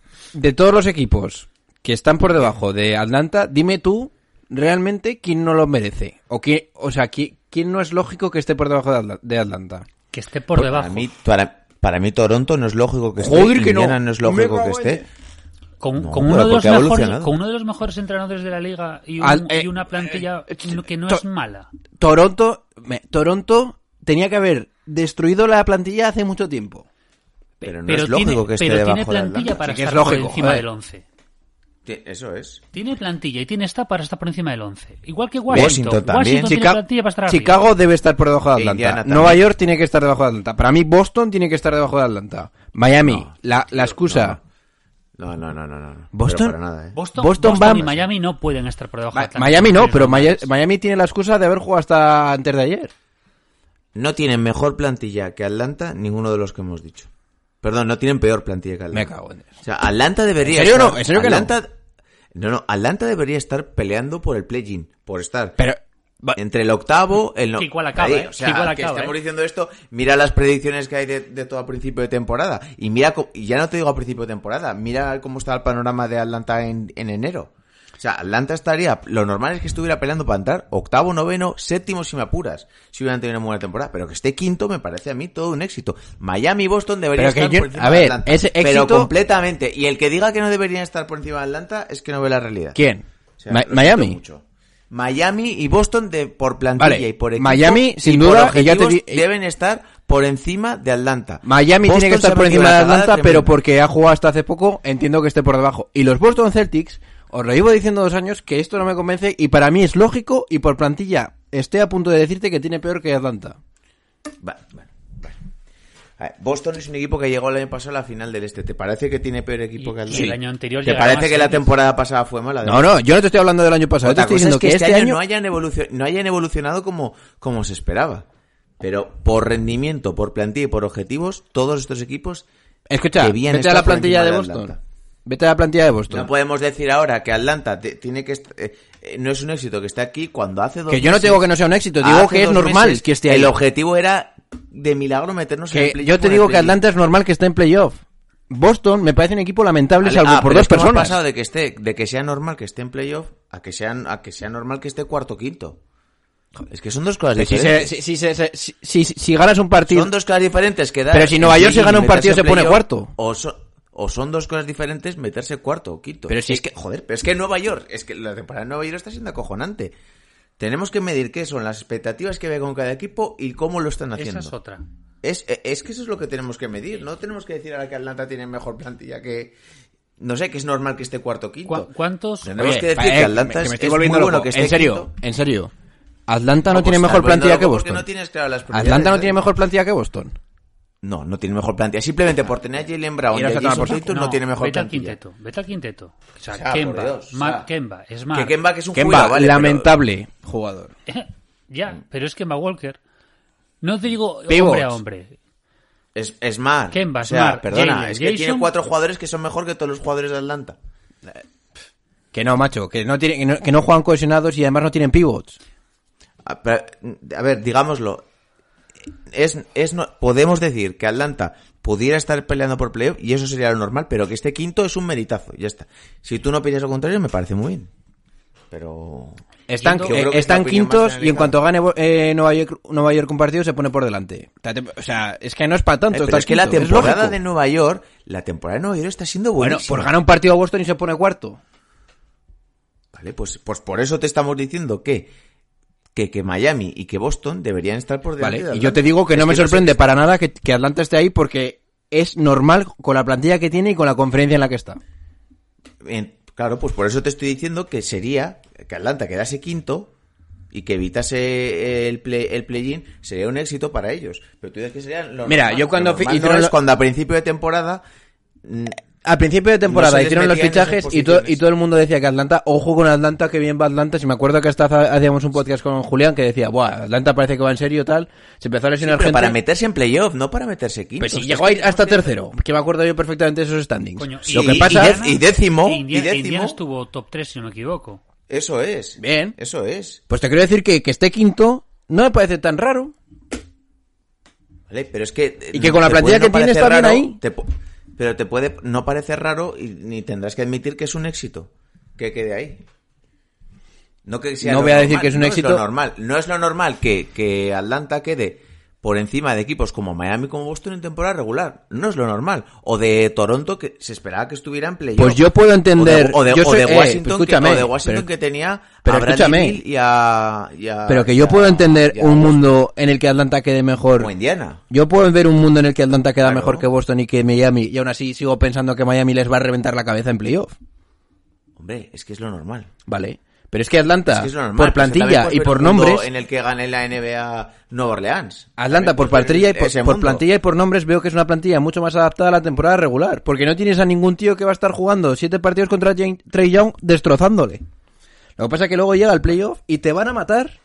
de todos los equipos que están por debajo de Atlanta, dime tú realmente quién no lo merece. O, quién, o sea, quién, quién no es lógico que esté por debajo de Atla- de Atlanta. Que esté por para debajo. mí, para, para mí Toronto no es lógico que esté, Joder, que no. Indiana no es Me lógico cago que en- esté. Con, No, con pero uno de los porque ha mejores, evolucionado. con uno de los mejores entrenadores de la liga y, un- Al- eh, y una plantilla eh, que no to- es mala. Toronto, me- Toronto tenía que haber destruido la plantilla hace mucho tiempo. Pero no es lógico tiene, que esté pero debajo tiene de plantilla Atlanta. para Sí que es estar por lógico, encima joder. del once. Sí, eso es. Tiene plantilla y tiene esta para estar por encima del once. Igual que Washington. Washington también. Washington tiene Chica- plantilla para estar arriba. Chicago debe estar por debajo de E Atlanta. Indiana también. Nueva York tiene que estar debajo de Atlanta. Para mí Boston tiene que estar debajo de Atlanta. Miami, No, la, la excusa... No, no, no, no, no. no. ¿Boston? Pero para nada, ¿eh? Boston, Boston Boston va- y Miami no pueden estar por debajo de Ma- Atlanta. Miami no, Son pero Maya- normales. Miami tiene la excusa de haber jugado hasta antes de ayer. no tienen mejor plantilla que Atlanta ninguno de los que hemos dicho. Perdón, no tienen peor plantilla que Atlanta. Me cago en eso. O sea, Atlanta debería ¿En serio estar... no? ¿En serio que Atlanta... no? No, no, Atlanta debería estar peleando por el play-in, por estar... Pero... entre el octavo, el no... Que igual acaba, ahí, ¿eh? O sea, que igual que acaba, estamos ¿eh? diciendo esto, mira las predicciones que hay de, de todo a principio de temporada. Y mira, co- y ya no te digo a principio de temporada, mira cómo está el panorama de Atlanta en, en enero. O sea, Atlanta estaría, lo normal es que estuviera peleando para entrar octavo, noveno, séptimo si me apuras, si hubieran tenido una buena temporada, pero que esté quinto me parece a mí todo un éxito. Miami y Boston deberían Pero que estar yo- por encima a de ver, Atlanta, ese pero éxito- completamente. Y el que diga que no deberían estar por encima de Atlanta es que no ve la realidad. ¿Quién? O sea, Ma- lo siento Miami. mucho. Miami y Boston de por plantilla Vale, y por equipo Miami, sin y duda, por y ya te objetivos di- deben estar por encima de Atlanta. Miami Boston tiene que se estar ha por metido encima de la cagada Atlanta, pero tremenda. porque ha jugado hasta hace poco, entiendo que esté por debajo. Y los Boston Celtics, os lo llevo diciendo dos años que esto no me convence y para mí es lógico y por plantilla estoy a punto de decirte que tiene peor que Atlanta. Va- bueno, vale. A ver, Boston es un equipo que llegó el año pasado a la final del este. ¿Te parece que tiene peor equipo Y- que y Atlanta? el año anterior ¿Te llegaron parece a que la semis. temporada pasada fue mala? No, no, yo no te estoy hablando del año pasado, Otra te estoy cosa diciendo es que, que este, este año, año no hayan evolucion- no hayan evolucionado como, como se esperaba. Pero por rendimiento, por plantilla y por objetivos, todos estos equipos Escucha, debían vete a estar la por plantilla encima de de Boston. Atlanta. Vete a la plantilla de Boston. No podemos decir ahora que Atlanta te- tiene que est- eh, eh, no es un éxito que esté aquí cuando hace dos Que yo no meses- digo que no sea un éxito, digo hace que es dos normal meses, que esté ahí. El objetivo era de milagro meternos en el Que playoff yo te con el digo que play-in. Atlanta es normal que esté en playoff. Boston me parece un equipo lamentable Vale, salvo ah, por pero dos es que hemos personas. pasado de que esté, de que sea normal que esté en playoff a que sea, a que sea normal que esté cuarto o quinto. Es que son dos cosas Si, se- diferentes. si, si, se- se- si- si- si ganas un partido... Son dos cosas diferentes que dar. Pero si Nueva en York se play-in gana y un partido, meterse se pone playoff, cuarto. O, so- o son dos cosas diferentes meterse cuarto o quinto. Pero si- es que, joder, pero es que Nueva York, es que la temporada de Nueva York está siendo acojonante. Tenemos que medir qué son las expectativas que ve con cada equipo y cómo lo están haciendo. Esa es otra. Es, es que eso es lo que tenemos que medir. No tenemos que decir ahora que Atlanta tiene mejor plantilla que... No sé, que es normal que esté cuarto o quinto. ¿Cu- ¿Cuántos? Tenemos Oye, que decir eh, que Atlanta que me es, estoy es volviendo muy bueno loco. que esté En serio, quinto. en serio. Atlanta no, No, tiene pues mejor estás plantilla volviendo que loco porque Boston. no tienes claras las prioridades, Atlanta no ¿eh? tiene mejor plantilla que Boston. No, no tiene mejor plantilla. Simplemente por tener a Jalen Brown y Y a no se toma Jason por saco. Tatum no, tiene mejor vete al plantilla. quinteto, vete al quinteto. O sea, O sea, Kemba, por Dios, o Ma- sea, Kemba, Smart. Que Kemba que es un Kemba, jugador, vale, lamentable jugador. Ya, pero es Kemba Walker. No te digo Pivots. hombre a hombre. pero es Smart. Kemba, o sea, Smart, perdona, Jalen, es que tiene Jason. cuatro jugadores que son mejor que todos los jugadores de Atlanta. Que no, macho, que no, tiene, que no, que no juegan cohesionados y además no tienen pivots. A, pero, a ver, digámoslo. Es, es no, podemos decir que Atlanta pudiera estar peleando por playoff y eso sería lo normal, pero que esté quinto es un meritazo, ya está. Si tú no piensas lo contrario, me parece muy bien. Pero... Están, Yo eh, creo que es la están opinión más quintos y en genérica. cuanto gane eh, Nueva York Nueva York un partido se pone por delante. O sea, es que no es para tanto. Eh, pero estar es que la quinto, es temporada lógico. de Nueva York, la temporada de Nueva York está siendo Bueno, buenísima. pues gana un partido a Boston y se pone cuarto. Vale, pues, pues por eso te estamos diciendo que, que, que Miami y que Boston deberían estar por delante de Vale, y Atlanta. yo te digo que Es no me sé sorprende qué- para nada que, que Atlanta esté ahí porque es normal con la plantilla que tiene y con la conferencia en la que está. en- claro, pues por eso te estoy diciendo que sería que Atlanta quedase quinto y que evitase el play, el play-in sería un éxito para ellos. Pero tú dices que sería lo Mira, normal. yo cuando Lo fi- normal hicieron no es lo- cuando a principio de temporada mm, Al principio de temporada No se les hicieron los metía en esas fichajes y, to- posiciones. y todo el mundo decía que Atlanta, ojo con Atlanta, que bien va Atlanta. Si me acuerdo que hasta ha- hacíamos un podcast con Julián que decía, buah, Atlanta parece que va en serio tal. Se empezó a lesionar pero gente. para meterse en playoff, no para meterse quinto. Pues si Es llegó que ahí hasta estamos tercero, que me acuerdo yo perfectamente de esos standings. Coño, Lo y- que y pasa dez- y décimo, Indiana, y décimo. Indiana estuvo top tres, si no me equivoco. Eso es. Bien. Eso es. Pues te quiero decir que, que esté quinto no me parece tan raro. Vale, pero es que... Y que con la te plantilla puede que tiene parecer está bien raro, ahí. te pu- pero te puede no parecer raro y ni tendrás que admitir que es un éxito. Que quede ahí. No que sea No lo voy a decir normal, que es un no éxito. lo normal. No es lo normal que, que Atlanta quede por encima de equipos como Miami, como Boston en temporada regular. No es lo normal. O de Toronto, que se esperaba que estuviera en playoff. Pues yo puedo entender- O de, o de, yo o soy- de eh, Washington, pues escúchame, que, o de Washington pero- que tenía pero a Bradley escúchame. Beal y a, y a- Pero que y yo a- puedo entender y a un Boston. mundo en el que Atlanta quede mejor. Como Indiana. Yo puedo ver un mundo en el que Atlanta queda Claro. mejor que Boston y que Miami, y aún así sigo pensando que Miami les va a reventar la cabeza en playoff. Hombre, es que es lo normal. Vale. Pero es que Atlanta, Es que es lo normal, por pero también plantilla puedes y ver por un mundo nombres, en el que gane la N B A Nueva Orleans. Atlanta También por puedes ver plantilla y por, ese por mundo. plantilla y por nombres veo que es una plantilla mucho más adaptada a la temporada regular, porque no tienes a ningún tío que va a estar jugando siete partidos contra Jane- Trey Young destrozándole. Lo que pasa es que luego llega el playoff y te van a matar.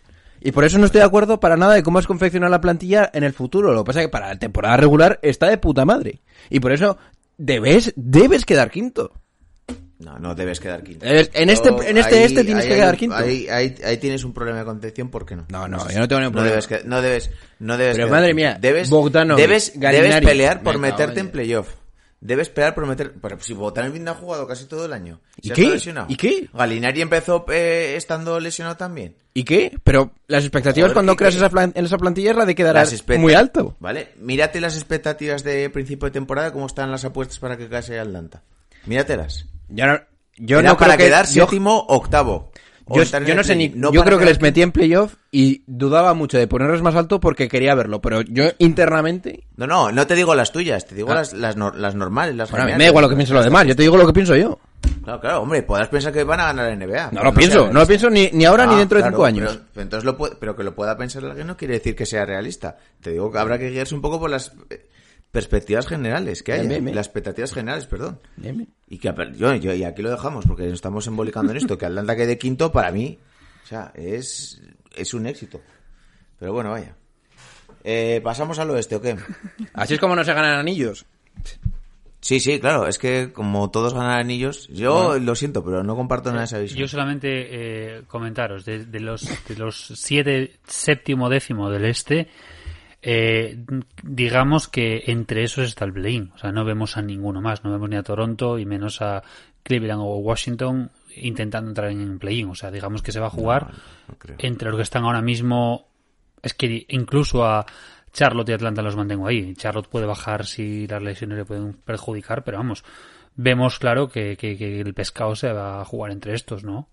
Y por eso no estoy de acuerdo para nada de cómo es confeccionar la plantilla en el futuro. Lo que pasa es que para la temporada regular está de puta madre. Y por eso debes, debes quedar quinto. No, no debes quedar quinto. En este, en este, ahí, este tienes ahí, que quedar ahí, quito. Ahí, ahí, ahí tienes un problema de concepción, ¿por qué no? No, no, no yo no tengo ningún no problema. debes, que- no debes, no debes Pero quedar madre quinto. mía, debes, Bogdanovic, debes, debes Gallinari, pelear por venga, meterte oye. en playoff. Debes pelear por meter... Pero si Bogdanovic no ha jugado casi todo el año. ¿Y ¿Se ha qué? estado lesionado? ¿Y qué? Gallinari empezó eh, estando lesionado también. ¿Y qué? Pero las expectativas Joder, cuando ¿y creas qué? esa plan- en esa plantilla es la de quedar Las expecta- muy alto. Vale, mírate las expectativas de principio de temporada, cómo están las apuestas para que case Atlanta. Míratelas. Yo no, yo Era no para creo que quedar yo- séptimo, octavo. O Yo, estar en yo el no sé ni, play-in, no yo para creo que quedar les metí en playoff y dudaba mucho de ponerlos más alto porque quería verlo, pero yo internamente, No, no, no te digo las tuyas, te digo Ah. las, las, nor- las normales, las bueno, a mí me generales. da igual lo que piensen los demás, yo te digo lo que pienso yo. Claro, claro, hombre, podrás pensar que van a ganar la N B A. No pero lo sea pienso, no lo realista. pienso ni, ni ahora ni Ah, dentro de claro, cinco años. Pero, entonces lo puede, pero que lo pueda pensar alguien no quiere decir que sea realista. Te digo que habrá que guiarse un poco por las eh, perspectivas generales que hay, Bien, bien, bien. las expectativas generales, perdón. Bien, bien. Y que yo, yo y aquí lo dejamos porque nos estamos embolicando en esto, que Atlanta quede quinto para mí, o sea, es es un éxito. Pero bueno, vaya. Eh, pasamos al oeste, ¿o qué? Así es como no se ganan anillos. Sí, sí, claro, es que como todos ganan anillos, yo lo siento, pero no comparto nada de esa visión. Yo solamente eh, comentaros, de, de los de los siete, séptimo, décimo del este, eh, digamos que entre esos está el play-in. O sea, no vemos a ninguno más, no vemos ni a Toronto y menos a Cleveland o Washington intentando entrar en play-in. O sea, digamos que se va a jugar No, no creo. entre los que están ahora mismo. Es que incluso a Charlotte y Atlanta los mantengo ahí. Charlotte puede bajar si las lesiones le pueden perjudicar, pero vamos, vemos claro que, que, que el pescado se va a jugar entre estos, ¿no?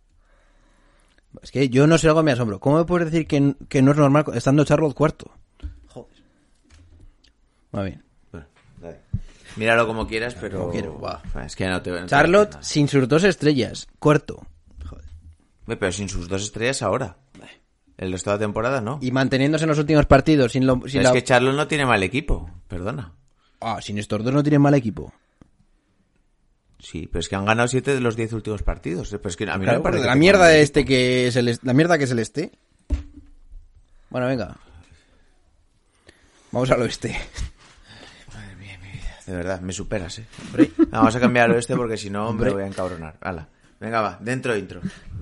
Es que yo no sé, algo me asombro. ¿Cómo me puedes decir que, que no es normal estando Charlotte cuarto? Joder. Muy bien. Bueno, dale. Míralo como quieras, pero Como quiero, guau. es que no te, no te Charlotte nada. sin sus dos estrellas, cuarto. Joder. Hombre, pero sin sus dos estrellas ahora. El resto de la temporada no. Y manteniéndose en los últimos partidos sin lo, sin es la... que Charlotte no tiene mal equipo, perdona. Ah, sin estos dos no tienen mal equipo. Sí, pero es que han ganado siete de los diez últimos partidos. Pero es que a mí Claro, no me parece porque que la tengan mierda mal de equipo. este que es el est- la mierda que es el este. Bueno, venga. Vamos al oeste. De verdad, me superas, eh. Vamos a cambiar al oeste porque si no me voy a encabronar. Hala. Venga, va, dentro intro.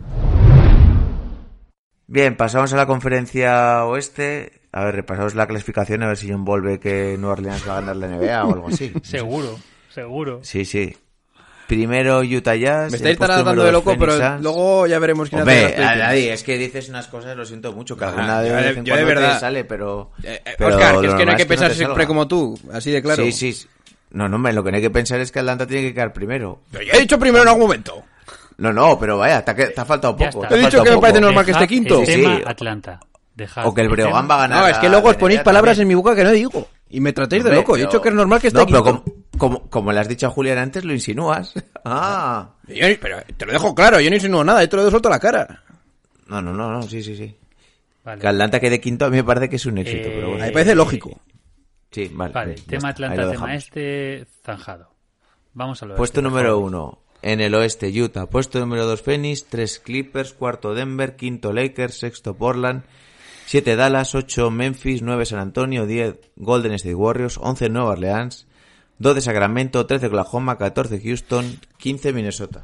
Bien, pasamos a la conferencia oeste. A ver, repasamos la clasificación a ver si John vuelve que Nueva Orleans va a ganar la N B A o algo así. Seguro, seguro. Sí, sí. Primero Utah Jazz. Me el estáis puesto tratando número de dos, loco, pero Phoenix Suns. luego ya veremos quién hace Hombre, las Players. Adi, es que dices unas cosas, lo siento mucho, que Ah, alguna de yo de- vez en yo de cuando te verdad. sale, pero... Eh, eh, pero Oscar, lo que es que no hay normal que es pensar te siempre salga. como tú, así de claro. Sí, sí. No, no, hombre, lo que no hay que pensar es que Atlanta tiene que quedar primero. Pero yo he dicho primero en algún momento. No, no, pero vaya, te ha, que- te ha faltado Ya poco. está. te ha He dicho faltado que me poco. parece normal que Dejad esté quinto. el Sí, tema sí. Atlanta. Dejad O que el Breogán tema- va a ganar. No, es que la- luego os la ponéis N B A palabras también. en mi boca que no digo. Y me tratáis de Hombre, loco. He pero- dicho que es normal que esté No, pero quinto. como, como, como le has dicho a Julián antes, lo insinúas. Ah. Yo ni- pero te lo dejo claro, yo no insinúo nada, te lo he suelto a la cara. No, no, no, no, sí, sí, sí. Vale. Que Atlanta quede quinto a mí me parece que es un éxito, Eh, pero bueno. A mí me parece lógico. Sí, vale. Vale, bien, ya tema está, ahí Atlanta, lo tema dejamos. este, zanjado. Vamos a lo Puesto este, por número favor. uno. En el oeste, Utah. Puesto número dos, Phoenix. Tres, Clippers. Cuarto, Denver. Quinto, Lakers. Sexto, Portland. Siete, Dallas. Ocho, Memphis. Nueve, San Antonio. Diez, Golden State Warriors. Once, Nueva Orleans. Doce, Sacramento. Trece, Oklahoma. Catorce, Houston. Quince, Minnesota.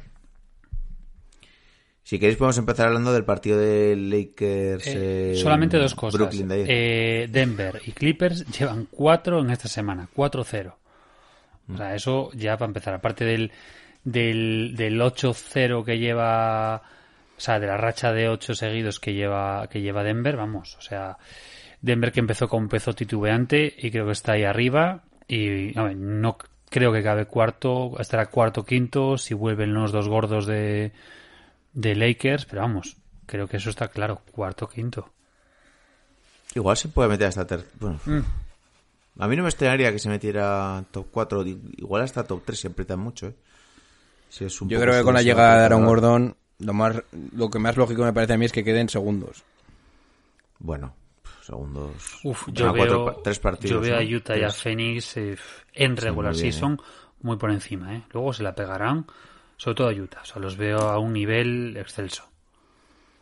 Si queréis podemos empezar hablando del partido de Lakers. Eh, eh, solamente dos cosas. Brooklyn de ayer. Eh, Denver y Clippers llevan cuatro en esta semana, cuatro cero. O sea, eso ya para empezar. Aparte del, del, del ocho cero que lleva, o sea, de la racha de ocho seguidos que lleva, que lleva Denver, vamos. O sea, Denver que empezó con un peso titubeante y creo que está ahí arriba. Y a ver, no creo que cabe cuarto, estará cuarto, quinto, si vuelven los dos gordos de, de Lakers, pero vamos, creo que eso está claro, cuarto, quinto. Igual se puede meter hasta ter... Bueno, Mm. a mí no me extrañaría que se metiera top cuatro, igual hasta top tres si apretan mucho, ¿eh? Si es un Yo poco creo que con la subversivo, llegada de Aaron pero- Gordon, lo más, lo que más lógico me parece a mí es que queden segundos. Bueno, segundos. Uf, Van yo a cuatro veo, pa- tres partidos. yo veo a ¿no? Utah y a Tres. Phoenix eh, en regular muy bien, season muy por encima, ¿eh? Luego se la pegarán, sobre todo a Utah. O sea, los veo a un nivel excelso.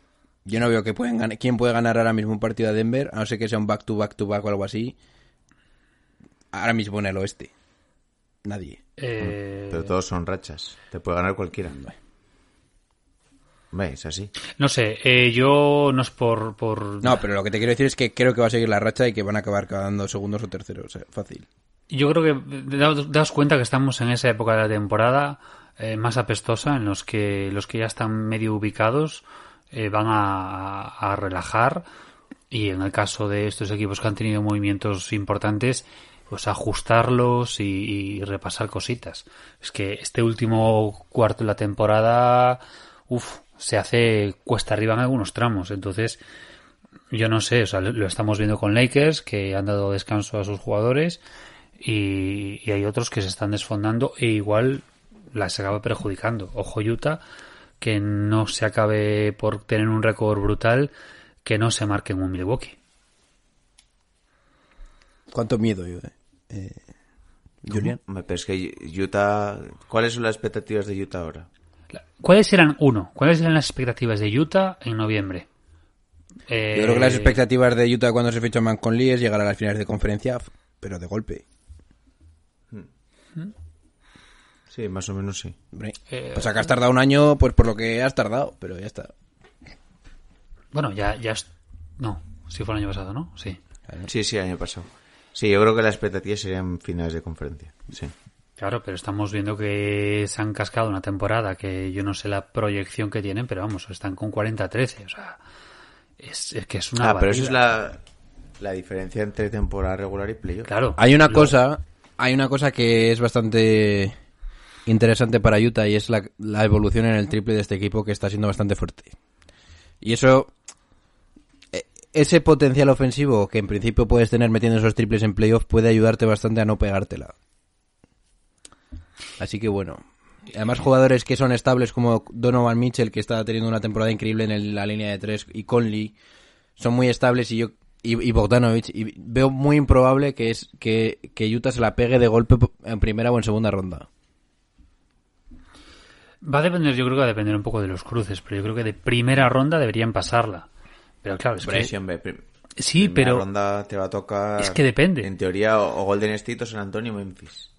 Yo no veo que pueden gan- quién puede ganar ahora mismo un partido a Denver, a no ser que sea un back to back to back o algo así. Ahora mismo en el oeste. Nadie. Eh, Pero todos son rachas. Te puede ganar cualquiera. Hombre, es así. No sé, eh, yo no es por, por... No, pero lo que te quiero decir es que creo que va a seguir la racha y que van a acabar quedando segundos o terceros. O sea, fácil. Yo creo que daos, daos cuenta que estamos en esa época de la temporada eh, más apestosa, en los que los que ya están medio ubicados eh, van a, a relajar, y en el caso de estos equipos que han tenido movimientos importantes, pues ajustarlos y, y repasar cositas. Es que este último cuarto de la temporada, uff, se hace cuesta arriba en algunos tramos. Entonces, yo no sé, o sea, lo estamos viendo con Lakers, que han dado descanso a sus jugadores, y, y hay otros que se están desfondando e igual las acaba perjudicando. Ojo Utah, que no se acabe por tener un récord brutal, que no se marque en un Milwaukee. ¿Cuánto miedo yo, eh? eh Julián. Hombre, pero es que Utah... ¿Cuáles son las expectativas de Utah ahora? ¿Cuáles eran, uno, cuáles eran las expectativas de Utah en noviembre? Eh... Yo creo que las expectativas de Utah cuando se fichó Man Conley es llegar a las finales de conferencia, pero de golpe. Sí, más o menos sí. Hombre, Eh, pues acá has tardado un año, pues por lo que has tardado, pero ya está. Bueno, ya, ya... es- No, sí fue el año pasado, ¿no? Sí. Sí, sí, año pasado. Sí, yo creo que las expectativas serían finales de conferencia. Sí. Claro, pero estamos viendo que se han cascado una temporada que yo no sé la proyección que tienen, pero vamos, están con cuarenta a trece, o sea, es, es que es una Ah, pero eso es barbaridad. la, la diferencia entre temporada regular y playoff. Claro. Hay una Lo- cosa, hay una cosa que es bastante interesante para Utah y es la, la evolución en el triple de este equipo, que está siendo bastante fuerte. Y eso, e- ese potencial ofensivo que en principio puedes tener metiendo esos triples en playoff puede ayudarte bastante a no pegártela. Así que bueno, además jugadores que son estables como Donovan Mitchell, que está teniendo una temporada increíble en el- la línea de tres, y Conley son muy estables, y yo y, y Bogdanovic, y veo muy improbable que es que, que Utah se la pegue de golpe en primera o en segunda ronda. Va a depender, yo creo que va a depender un poco de los cruces, pero yo creo que de primera ronda deberían pasarla. Pero claro, es Hombre, que... sí, hombre, prim- Sí, primera pero... ronda te va a tocar... Es que depende. En teoría, o o Golden State o San Antonio o Memphis.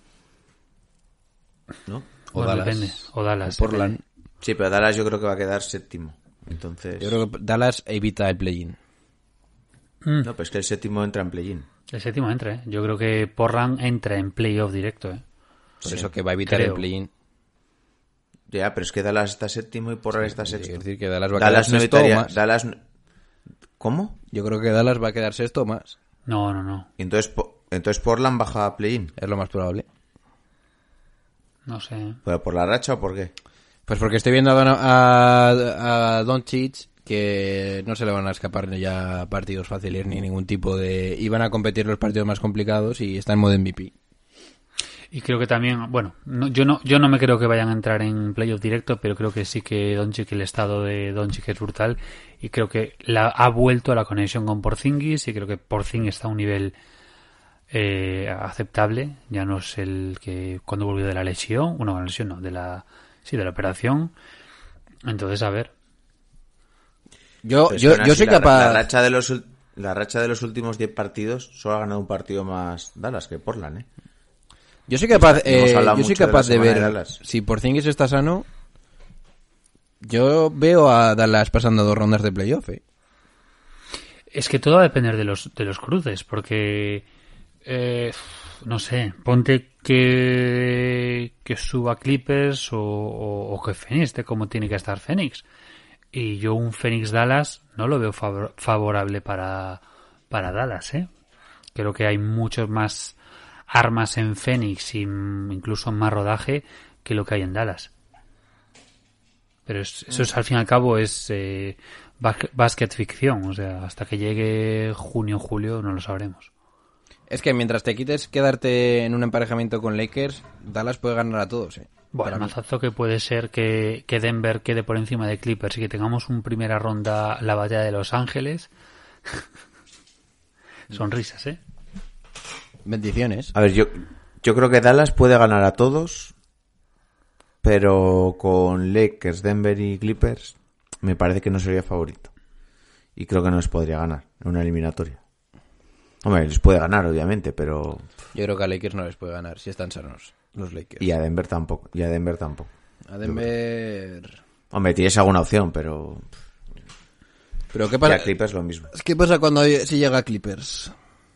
¿No? O Bueno, Dallas. depende. O Dallas. O Portland. depende. Sí, pero Dallas yo creo que va a quedar séptimo. Entonces... Yo creo que Dallas evita el play-in. Mm, No, pero es que el séptimo entra en play-in. el séptimo entra, ¿eh? Yo creo que Portland entra en playoff directo, ¿eh? Por Sí, eso que va a evitar creo. el play-in. Ya, pero es que Dallas está séptimo y Portland está Quiere sexto. decir que Dallas va a Dallas quedar no sexto o evitaría... más. Dallas... no- ¿Cómo? Yo creo que Dallas va a quedar sexto o más. No, no, no. Entonces, Po- entonces Portland baja a play-in. Es lo más probable. No sé. ¿Pero por la racha o por qué? Pues porque estoy viendo a, Don- a, a Doncic que no se le van a escapar ya partidos fáciles ni ningún tipo de... Y van a competir los partidos más complicados y está en modo M V P. Y creo que también, bueno, no, yo no yo no me creo que vayan a entrar en playoff directo, pero creo que sí que Doncic, el estado de Doncic es brutal, y creo que la, ha vuelto a la conexión con Porzingis, y creo que Porzingis está a un nivel eh, aceptable. Ya no es el que cuando volvió de la lesión, bueno, la lesión no, de la sí, de la operación. Entonces, a ver. Yo, Pero yo, suena yo así, soy la, capaz... La racha de los, ul- la racha de los últimos diez partidos solo ha ganado un partido más Dallas que Portland, ¿eh? Yo soy capaz, Hemos eh, hablado yo soy mucho de la capaz de, semana ver de Dallas. si Porzingis está sano. Yo veo a Dallas pasando dos rondas de playoff, eh. Es que todo va a depender de los, de los cruces, porque, eh, no sé, ponte que, que suba Clippers o, o, o que Phoenix esté como tiene que estar Phoenix. Y yo un Phoenix Dallas no lo veo favor- favorable para, para Dallas, ¿eh? Creo que hay muchos más armas en Phoenix y mm, incluso más rodaje que lo que hay en Dallas. Pero es- eso es, al fin y al cabo, es eh, bas- basket ficción. O sea, hasta que llegue junio o julio no lo sabremos. Es que mientras te quites quedarte en un emparejamiento con Lakers, Dallas puede ganar a todos, eh. Bueno, Para el mí. mazazo que puede ser que, que Denver quede por encima de Clippers y que tengamos un primera ronda, la batalla de Los Ángeles. Sonrisas, ¿eh? Bendiciones. A ver, yo, yo creo que Dallas puede ganar a todos, pero con Lakers, Denver y Clippers me parece que no sería favorito. Y creo que no les podría ganar en una eliminatoria. Hombre, les puede ganar, obviamente, pero... Yo creo que a Lakers no les puede ganar, si están sanos los Lakers. Y a Denver tampoco. Y a Denver tampoco. A Denver... Hombre, tienes alguna opción, pero... Pero ¿qué pasa? Y a Clippers lo mismo. ¿Qué pasa cuando si llega a Clippers?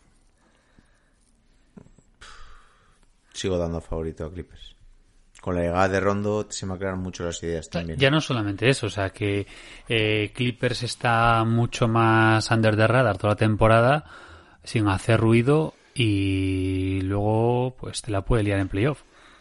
Sigo dando favorito a Clippers. Con la llegada de Rondo se me aclaran mucho las ideas también. Ya no solamente eso, o sea que eh, Clippers está mucho más under the radar toda la temporada sin hacer ruido y luego pues te la puede liar en playoff.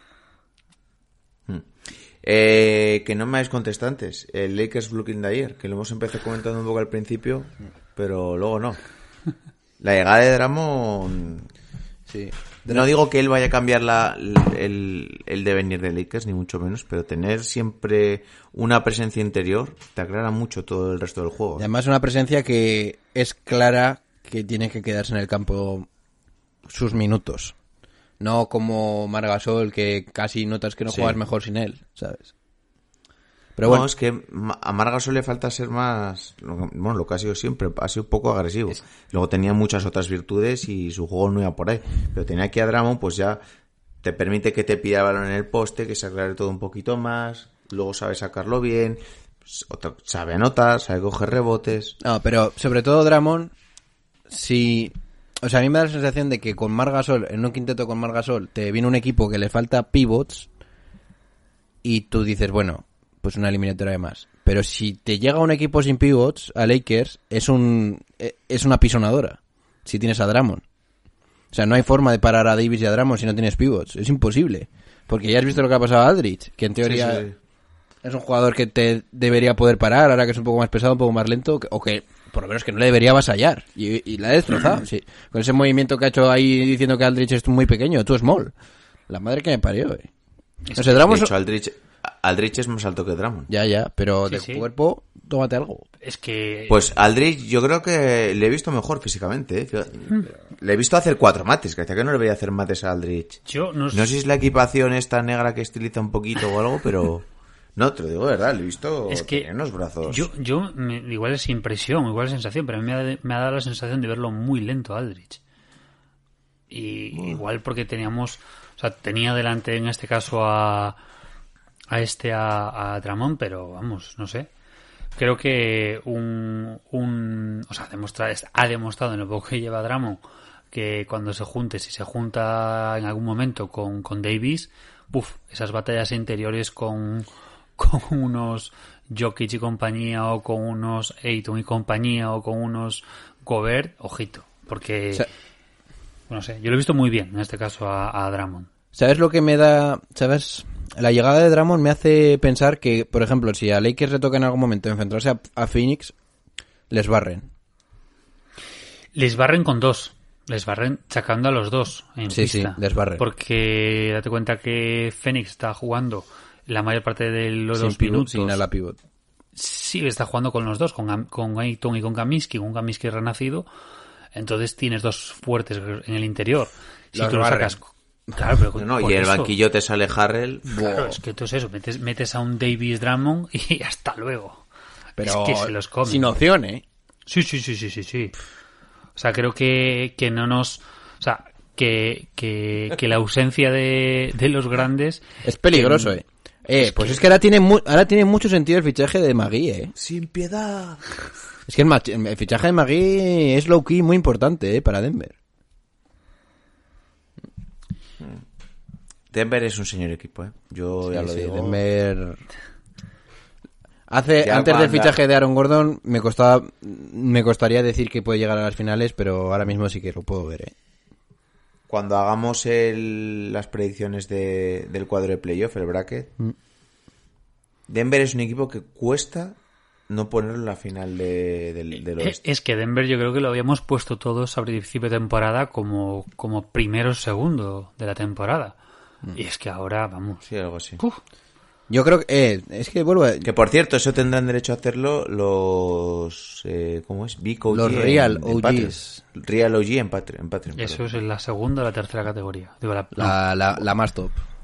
Hmm. Eh, que no me hagáis contextantes. El Lakers Brooklyn de ayer, que lo hemos empezado comentando un poco al principio, pero luego no. La llegada de Drummond... Sí. No digo que él vaya a cambiar la, el, el devenir de Lakers, ni mucho menos, pero tener siempre una presencia interior te aclara mucho todo el resto del juego. Y además una presencia que es clara que tiene que quedarse en el campo sus minutos. No como Marc Gasol, que casi notas que no Sí. juegas mejor sin él, ¿sabes? Pero No, bueno, es que a Marc Gasol le falta ser más... Bueno, lo que ha sido siempre, ha sido un poco agresivo. Es... Luego tenía muchas otras virtudes y su juego no iba por ahí. Pero tenía aquí a Drummond, pues ya te permite que te pida el balón en el poste, que se aclare todo un poquito más, luego sabe sacarlo bien, sabe anotar, sabe coger rebotes... No, pero sobre todo Drummond, si... O sea, a mí me da la sensación de que con Marc Gasol, en un quinteto con Marc Gasol, te viene un equipo que le falta pivots y tú dices, bueno... pues una eliminatoria de más. Pero si te llega un equipo sin pivots a Lakers, es un es una pisonadora. Si tienes a Drummond. O sea, no hay forma de parar a Davis y a Drummond si no tienes pivots. Es imposible. Porque ya has visto lo que ha pasado a Aldridge, que en teoría Sí, sí. es un jugador que te debería poder parar, ahora que es un poco más pesado, un poco más lento, o que por lo menos que no le debería avasallar. Y, y la ha destrozado. Sí. Con ese movimiento que ha hecho ahí diciendo que Aldridge es muy pequeño, tú small. La madre que me parió, eh. No sé, Drummond... De hecho, Aldridge... Aldridge es más alto que Drummond. Ya, ya, pero Sí, de sí. cuerpo, tómate algo. Es que... Pues Aldridge yo creo que le he visto mejor físicamente. ¿eh? Fíjate. Le he visto hacer cuatro mates, que hacía que no le veía hacer mates a Aldridge. yo no, No sé si es la equipación esta negra que estiliza un poquito o algo, pero... No, te lo digo de verdad, le he visto es que tener unos brazos. yo, yo me- igual es impresión, igual es sensación, pero a mí me ha, me ha dado la sensación de verlo muy lento a Aldridge. Y igual porque teníamos, o sea, tenía delante en este caso a a este a, a Drummond, pero vamos, no sé. Creo que un, un o sea, demuestra, ha demostrado en lo poco que lleva Drummond que cuando se junte, si se junta en algún momento con, con Davis, uf, esas batallas interiores con, con unos Jokic y compañía, o con unos Ayton y compañía, o con unos Gobert, ojito, porque O sea, no sé, yo lo he visto muy bien en este caso a, a Drummond. ¿sabes lo que me da? ¿Sabes? La llegada de Drummond me hace pensar que, por ejemplo, si a Lakers le toca en algún momento enfrentarse a, a Phoenix, les barren. Les barren con dos. Les barren sacando a los dos en Sí, pista. sí, les barren. Porque date cuenta que Phoenix está jugando la mayor parte de los Sin dos pivot, minutos. sin ala pivot. Sí, está jugando con los dos, con, Am- con Ayton y con Kaminsky, con Kaminsky renacido. Entonces tienes dos fuertes en el interior. Si Los tú lo barren. sacas... Claro, pero No, por y en el eso- banquillo te sale Harrell. Claro, es que tú es eso, metes, metes a un Davis Drummond y hasta luego. Pero es que se los comen. sin opción, ¿eh? Sí, sí, sí, sí, sí, sí. O sea, creo que, que no nos... O sea, que, que, que la ausencia de, de los grandes... Es peligroso, que- ¿eh? Eh, pues es que ahora tiene, mu- ahora tiene mucho sentido el fichaje de Magui, ¿eh? Sin piedad. Es que el, mach- el fichaje de Magui es low-key muy importante, ¿eh? Para Denver. Denver es un señor equipo, ¿eh? Yo ya Sí, lo sí, digo. Denver... Hace, Ya antes del cuando- fichaje de Aaron Gordon me costaba, me costaría decir que puede llegar a las finales, pero ahora mismo sí que lo puedo ver, ¿eh? Cuando hagamos el, las predicciones de, del cuadro de playoff, el bracket, Mm. Denver es un equipo que cuesta no ponerlo en la final de, del, del Es, oeste. es que Denver yo creo que lo habíamos puesto todos a principio de temporada como, como primero o segundo de la temporada. Y es que ahora, vamos... Sí, algo así. Uf, Yo creo que, eh, es que vuelvo a... Que por cierto, eso tendrán derecho a hacerlo los, eh, ¿cómo es? Big O G Los en- Real en O Gs. Patreon. Real O G en Patreon. En Patreon eso perdón. es en la segunda o la tercera categoría. Digo, la, no, La, la, la más top.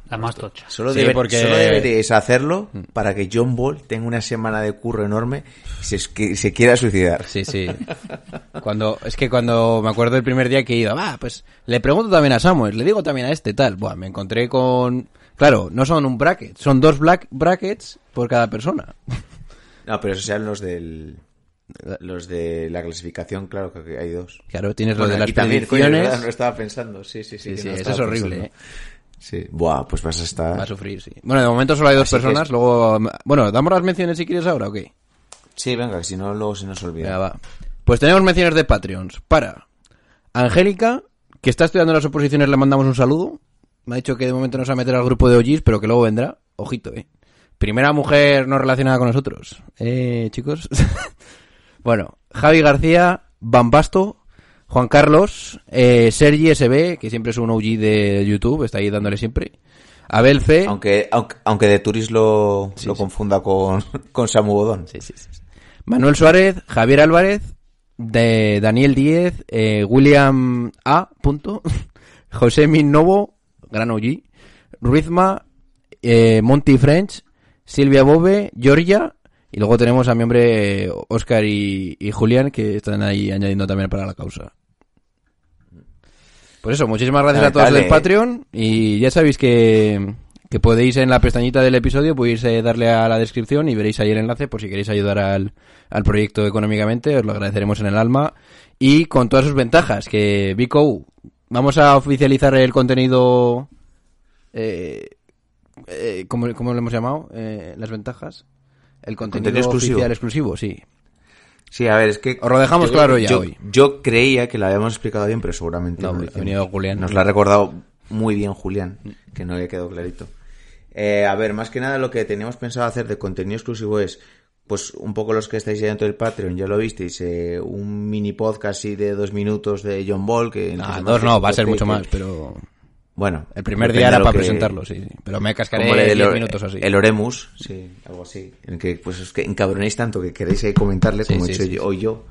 La más tocha. Solo, Sí, deber- porque- solo deberíais hacerlo para que John Ball tenga una semana de curro enorme y se, que se quiera suicidar. Sí, sí. Cuando, es que cuando me acuerdo el primer día que he ido, va, pues le pregunto también a Samuel, le digo también a este, tal. Buah, me encontré con... Claro, no son un bracket, son dos black brackets por cada persona. No, pero esos sean los del... Los de la clasificación, claro que hay dos. Claro, tienes Bueno, lo de las aquí también, coño, es predicciones. verdad, no estaba pensando. Sí, sí, sí. Sí, que sí, no eso estaba es horrible, pensando. ¿eh? Sí. Buah, pues vas a estar... Va a sufrir, sí. Bueno, de momento solo hay dos Así que personas, es- luego... Bueno, ¿damos las menciones si quieres ahora o qué? Sí, venga, que si no luego se nos olvida. Venga, va. Pues tenemos menciones de Patreons para Angélica, que está estudiando las oposiciones, le mandamos un saludo. Me ha dicho que de momento no se va a meter al grupo de O Gs, pero que luego vendrá. Ojito, eh. Primera mujer no relacionada con nosotros. Eh, chicos. Bueno, Javi García, Bambasto, Juan Carlos, eh, Sergi S B, que siempre es un O G de YouTube, está ahí dándole siempre. Abel C. Aunque, aunque, aunque de Turis lo, Sí, lo sí. confunda con, con Samu Bodón. Sí, sí, sí. Manuel Suárez, Javier Álvarez, de Daniel Díez, eh, William A. Punto, José Min Novo, gran O G, Ruizma, eh, Monty French, Silvia Bove, Georgia, y luego tenemos a mi hombre Oscar y, y Julián, que están ahí añadiendo también para la causa. Pues eso, muchísimas gracias Dale, a todos dale. del Patreon, y ya sabéis que, que podéis en la pestañita del episodio, podéis eh, darle a la descripción y veréis ahí el enlace por si queréis ayudar al, al proyecto económicamente, os lo agradeceremos en el alma, y con todas sus ventajas, que Vico, vamos a oficializar el contenido, eh, eh, ¿cómo, ¿cómo lo hemos llamado? Eh, las ventajas. El contenido, contenido exclusivo. oficial exclusivo, sí. Sí, a ver, es que... Os lo dejamos yo- claro ya yo, hoy. Yo creía que lo habíamos explicado bien, pero seguramente No, no, lo ha hicimos. venido Julián. Nos lo ha recordado muy bien Julián, que no le quedó clarito. Eh, a ver, más que nada lo que teníamos pensado hacer de contenido exclusivo es, pues un poco los que estáis ya dentro del Patreon, ya lo visteis, eh, un mini podcast así de dos minutos de John Ball. Que Ah, que dos no, va a ser que- mucho que- más, pero... Bueno, El primer depende día de era lo para que- presentarlo, sí, sí. Pero me cascaré como el, diez el- minutos así. el Oremus, sí, algo así, en el que pues es que encabronéis tanto que queréis ahí comentarle, Sí, como sí, he hecho sí, yo- sí. hoy yo.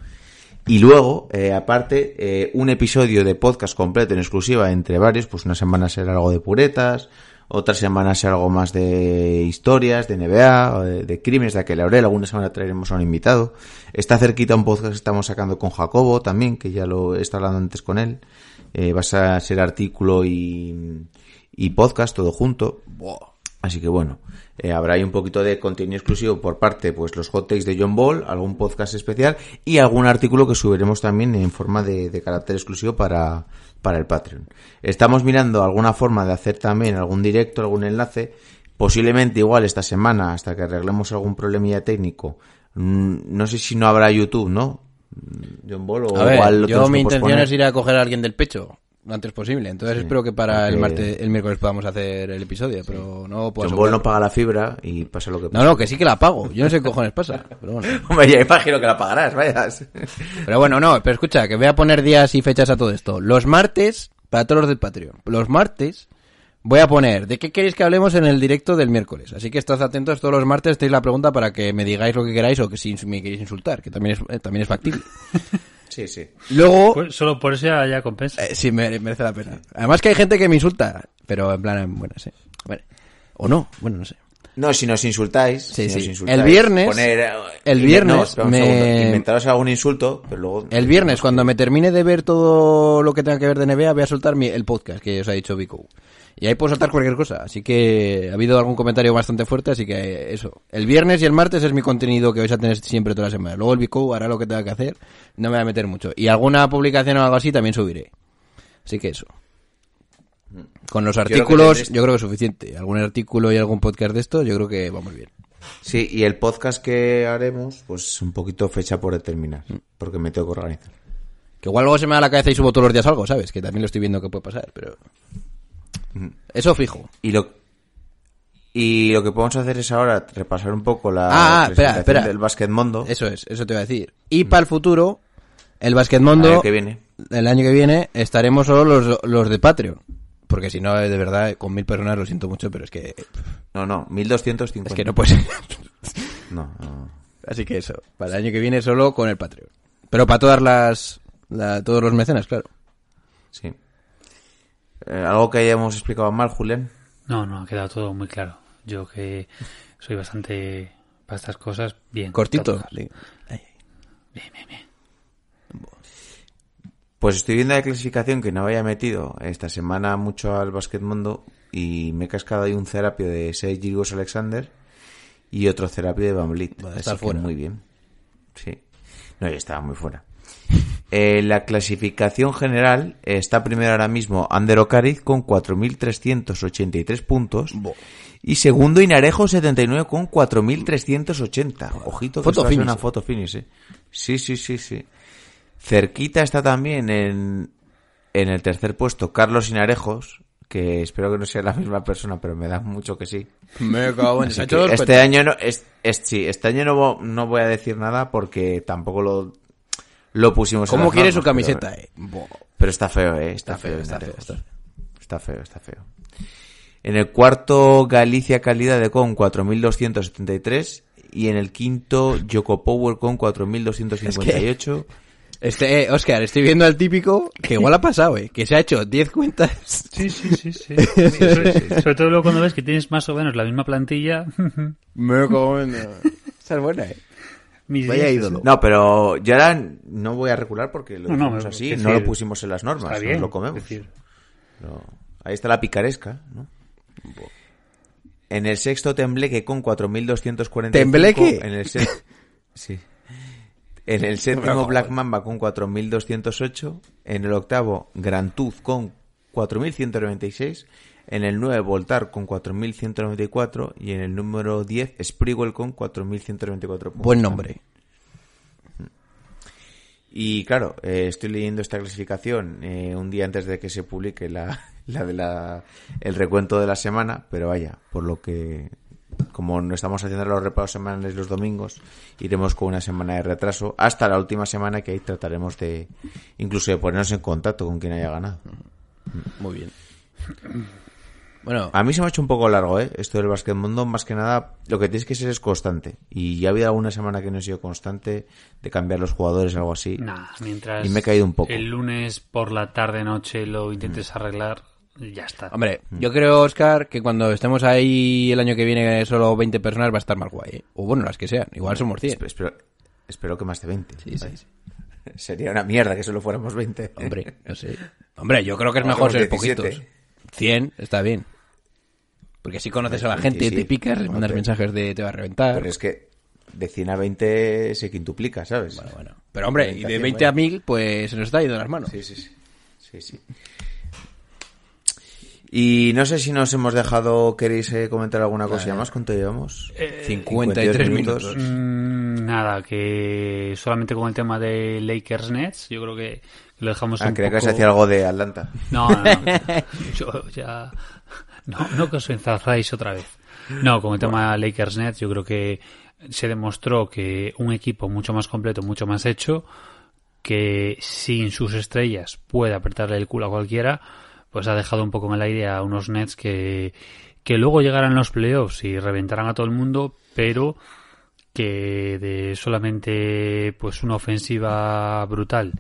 Y luego, eh, aparte, eh, un episodio de podcast completo en exclusiva entre varios, pues una semana será algo de puretas, otra semana será algo más de historias, de N B A, o de, de crímenes de aquel Laurel, alguna semana traeremos a un invitado. Está cerquita un podcast que estamos sacando con Jacobo también, que ya lo he estado hablando antes con él. Eh, va a ser artículo y, y podcast todo junto. Así que bueno, eh, habrá ahí un poquito de contenido exclusivo por parte, pues los hot takes de John Ball, algún podcast especial y algún artículo que subiremos también en forma de, de carácter exclusivo para, para el Patreon. Estamos mirando alguna forma de hacer también algún directo, algún enlace, posiblemente igual esta semana hasta que arreglemos algún problemilla técnico. Mm, no sé si no habrá YouTube, ¿no? John Ball o A ver, igual lo yo tenemos mi que intención posponer. es ir a coger a alguien del pecho lo antes posible. Entonces Sí, espero que para el porque- martes, el miércoles podamos hacer el episodio, pero no puedo John Ball no asegurar. paga la fibra y pasa lo que No, pasa. no, que sí que la pago. Yo no sé qué cojones pasa, pero bueno. Hombre, ya imagino que la pagarás, vayas. Pero bueno, no, pero escucha, que voy a poner días y fechas a todo esto. Los martes, para todos los del Patreon, los martes voy a poner de qué queréis que hablemos en el directo del miércoles. Así que estad atentos, todos los martes tenéis la pregunta para que me digáis lo que queráis o que si me queréis insultar, que también es, eh, también es factible. Sí, sí. Luego, Pues solo por eso ya, ya compensa. eh, sí, mere- merece la pena. Además que hay gente que me insulta, pero en plan, en buenas, sí. Bueno, o no, bueno, no sé. No, si nos insultáis, Sí, si sí. nos insultáis, El viernes- poner, eh, el inven- viernes no, espera un me- segundo, inventaros algún insulto, pero luego... El viernes, cuando me termine de ver todo lo que tenga que ver de N B A, voy a soltar mi, el podcast que os ha dicho Vico. Y ahí puedo soltar cualquier cosa. Así que ha habido algún comentario bastante fuerte, así que eso. El viernes y el martes es mi contenido que vais a tener siempre toda la semana. Luego el Vico hará lo que tenga que hacer. No me voy a meter mucho. Y alguna publicación o algo así también subiré. Así que eso. Con los creo que artículos, tendréis- yo creo que es suficiente. Algún artículo y algún podcast de esto, yo creo que vamos bien. Sí, y el podcast que haremos, pues un poquito fecha por determinar, porque me tengo que organizar. Que igual luego se me da la cabeza y subo todos los días algo, ¿sabes? Que también lo estoy viendo que puede pasar, pero... Eso fijo. Y lo y lo que podemos hacer es ahora repasar un poco la Ah, ah, espera, presentación espera. del Basket Mundo Eso es, eso te iba a decir. Y para el futuro, el Basquetmundo, el año que viene. el año que viene, estaremos solo los, los de Patreon. Porque si no, de verdad, con mil personas lo siento mucho, pero es que No, no, mil doscientos cincuenta. es que no puede ser. No, no. Así que eso, para el año que viene solo con el Patreon. Pero para todas las, la- todos los mecenas, claro. Sí. Eh, ¿Algo que hayamos explicado mal, Julián? No, no, ha quedado todo muy claro. Yo que soy bastante para estas cosas, bien. Cortito. Todas. Bien, bien, bien. Pues estoy viendo la clasificación que no había metido esta semana mucho al Basketmundo y me he cascado ahí un Serapio de Shai Gilgeous-Alexander y otro Serapio de Van Vliet. Va a Así estar que fuera. muy bien. Sí. No, ya estaba muy fuera. Eh, la clasificación general eh, está primero ahora mismo Ander Okariz con cuatro mil trescientos ochenta y tres puntos. Bo. Y segundo Inarejo setenta y nueve con cuatro mil trescientos ochenta. Ojito que Foto esto va a ser finish, una eh. foto finish, eh. Sí, sí, sí, sí. Cerquita está también en, en el tercer puesto Carlos Inarejos, que espero que no sea la misma persona, pero me da mucho que sí. Me cago en Así esa que este año no, es, es, sí, este año no, vo- no voy a decir nada porque tampoco lo, lo pusimos en ¿Cómo las quiere su normas, camiseta, pero, eh? Bo. pero está feo, eh. Está, Está feo, feo, está feo, Inarejos. está feo. Está feo, está feo. En el cuarto, Galicia Calidad de con cuatro mil doscientos setenta y tres. Y en el quinto, Yoko Power con cuatro mil doscientos cincuenta y ocho. Este, eh, Oscar, estoy viendo al típico que igual ha pasado, eh, que se ha hecho diez cuentas. Sí, sí, sí, sí. sobre, sobre todo luego cuando ves que tienes más o menos la misma plantilla. Me cago en... Esa es buena, eh. Mis Vaya días, ídolo. No, pero ya ahora no voy a recular porque lo No, no, hicimos me- así, es no decir, lo pusimos en las normas, está bien, nos lo comemos. es decir, Pero ahí está la picaresca, ¿no? En el sexto, Tembleque con cuatro mil doscientos cuarenta y cinco. ¿Tembleque? En el se- sí. En el séptimo, Black Mamba con cuatro mil doscientos ocho. En el octavo, Gran Tuz con cuatro mil ciento noventa y seis. En el nueve, Voltar con cuatro mil ciento noventa y cuatro. Y en el número diez, Sprigwell con cuatro mil ciento noventa y cuatro puntos. Buen nombre. Y claro, eh, estoy leyendo esta clasificación eh, un día antes de que se publique la, la de la el recuento de la semana, pero vaya, por lo que como no estamos haciendo los repasos semanales los domingos, iremos con una semana de retraso hasta la última semana, que ahí trataremos de incluso de ponernos en contacto con quien haya ganado. Muy bien. Bueno, A mí se me ha hecho un poco largo, ¿eh? Esto del Basketmundo, más que nada, lo que tienes que ser es constante. Y ya ha habido alguna semana que no he sido constante de cambiar los jugadores, algo así. nah, mientras Y me he caído un poco. el lunes por la tarde noche lo intentes arreglar, ya está. hombre, yo creo, Oscar, que cuando estemos ahí el año que viene solo veinte personas va a estar más guay, ¿eh? O bueno, las que sean. Igual somos cien. Espe- Espero, espero que más de veinte. Sí, sí, sí. Sería una mierda que solo fuéramos veinte. Hombre, no sé. Hombre, yo creo que es Ahora mejor somos ser diecisiete. poquitos. cien está bien. Porque si conoces a la Sí, gente, sí. te picas, No, mandas pero- mensajes de te va a reventar. Pero es que de cien a veinte se quintuplica, ¿sabes? Bueno, bueno. Pero hombre, y de veinte a mil, pues se nos está yendo de las manos. Sí, sí, sí. Sí, sí. Y no sé si nos hemos dejado, ¿queréis eh, comentar alguna cosilla más? ¿Cuánto llevamos? cincuenta y tres minutos. minutos. Mm, nada, que solamente con el tema de Lakers Nets, yo creo que lo dejamos Ah, un creía poco... que se hacía algo de Atlanta. No, no, no. Yo ya... No, no que os enzarzáis otra vez. No, con el tema Lakers Nets, yo creo que se demostró que un equipo mucho más completo, mucho más hecho, que sin sus estrellas puede apretarle el culo a cualquiera, pues ha dejado un poco en el aire a unos Nets que, que luego llegarán los playoffs y reventarán a todo el mundo, pero que de solamente pues una ofensiva brutal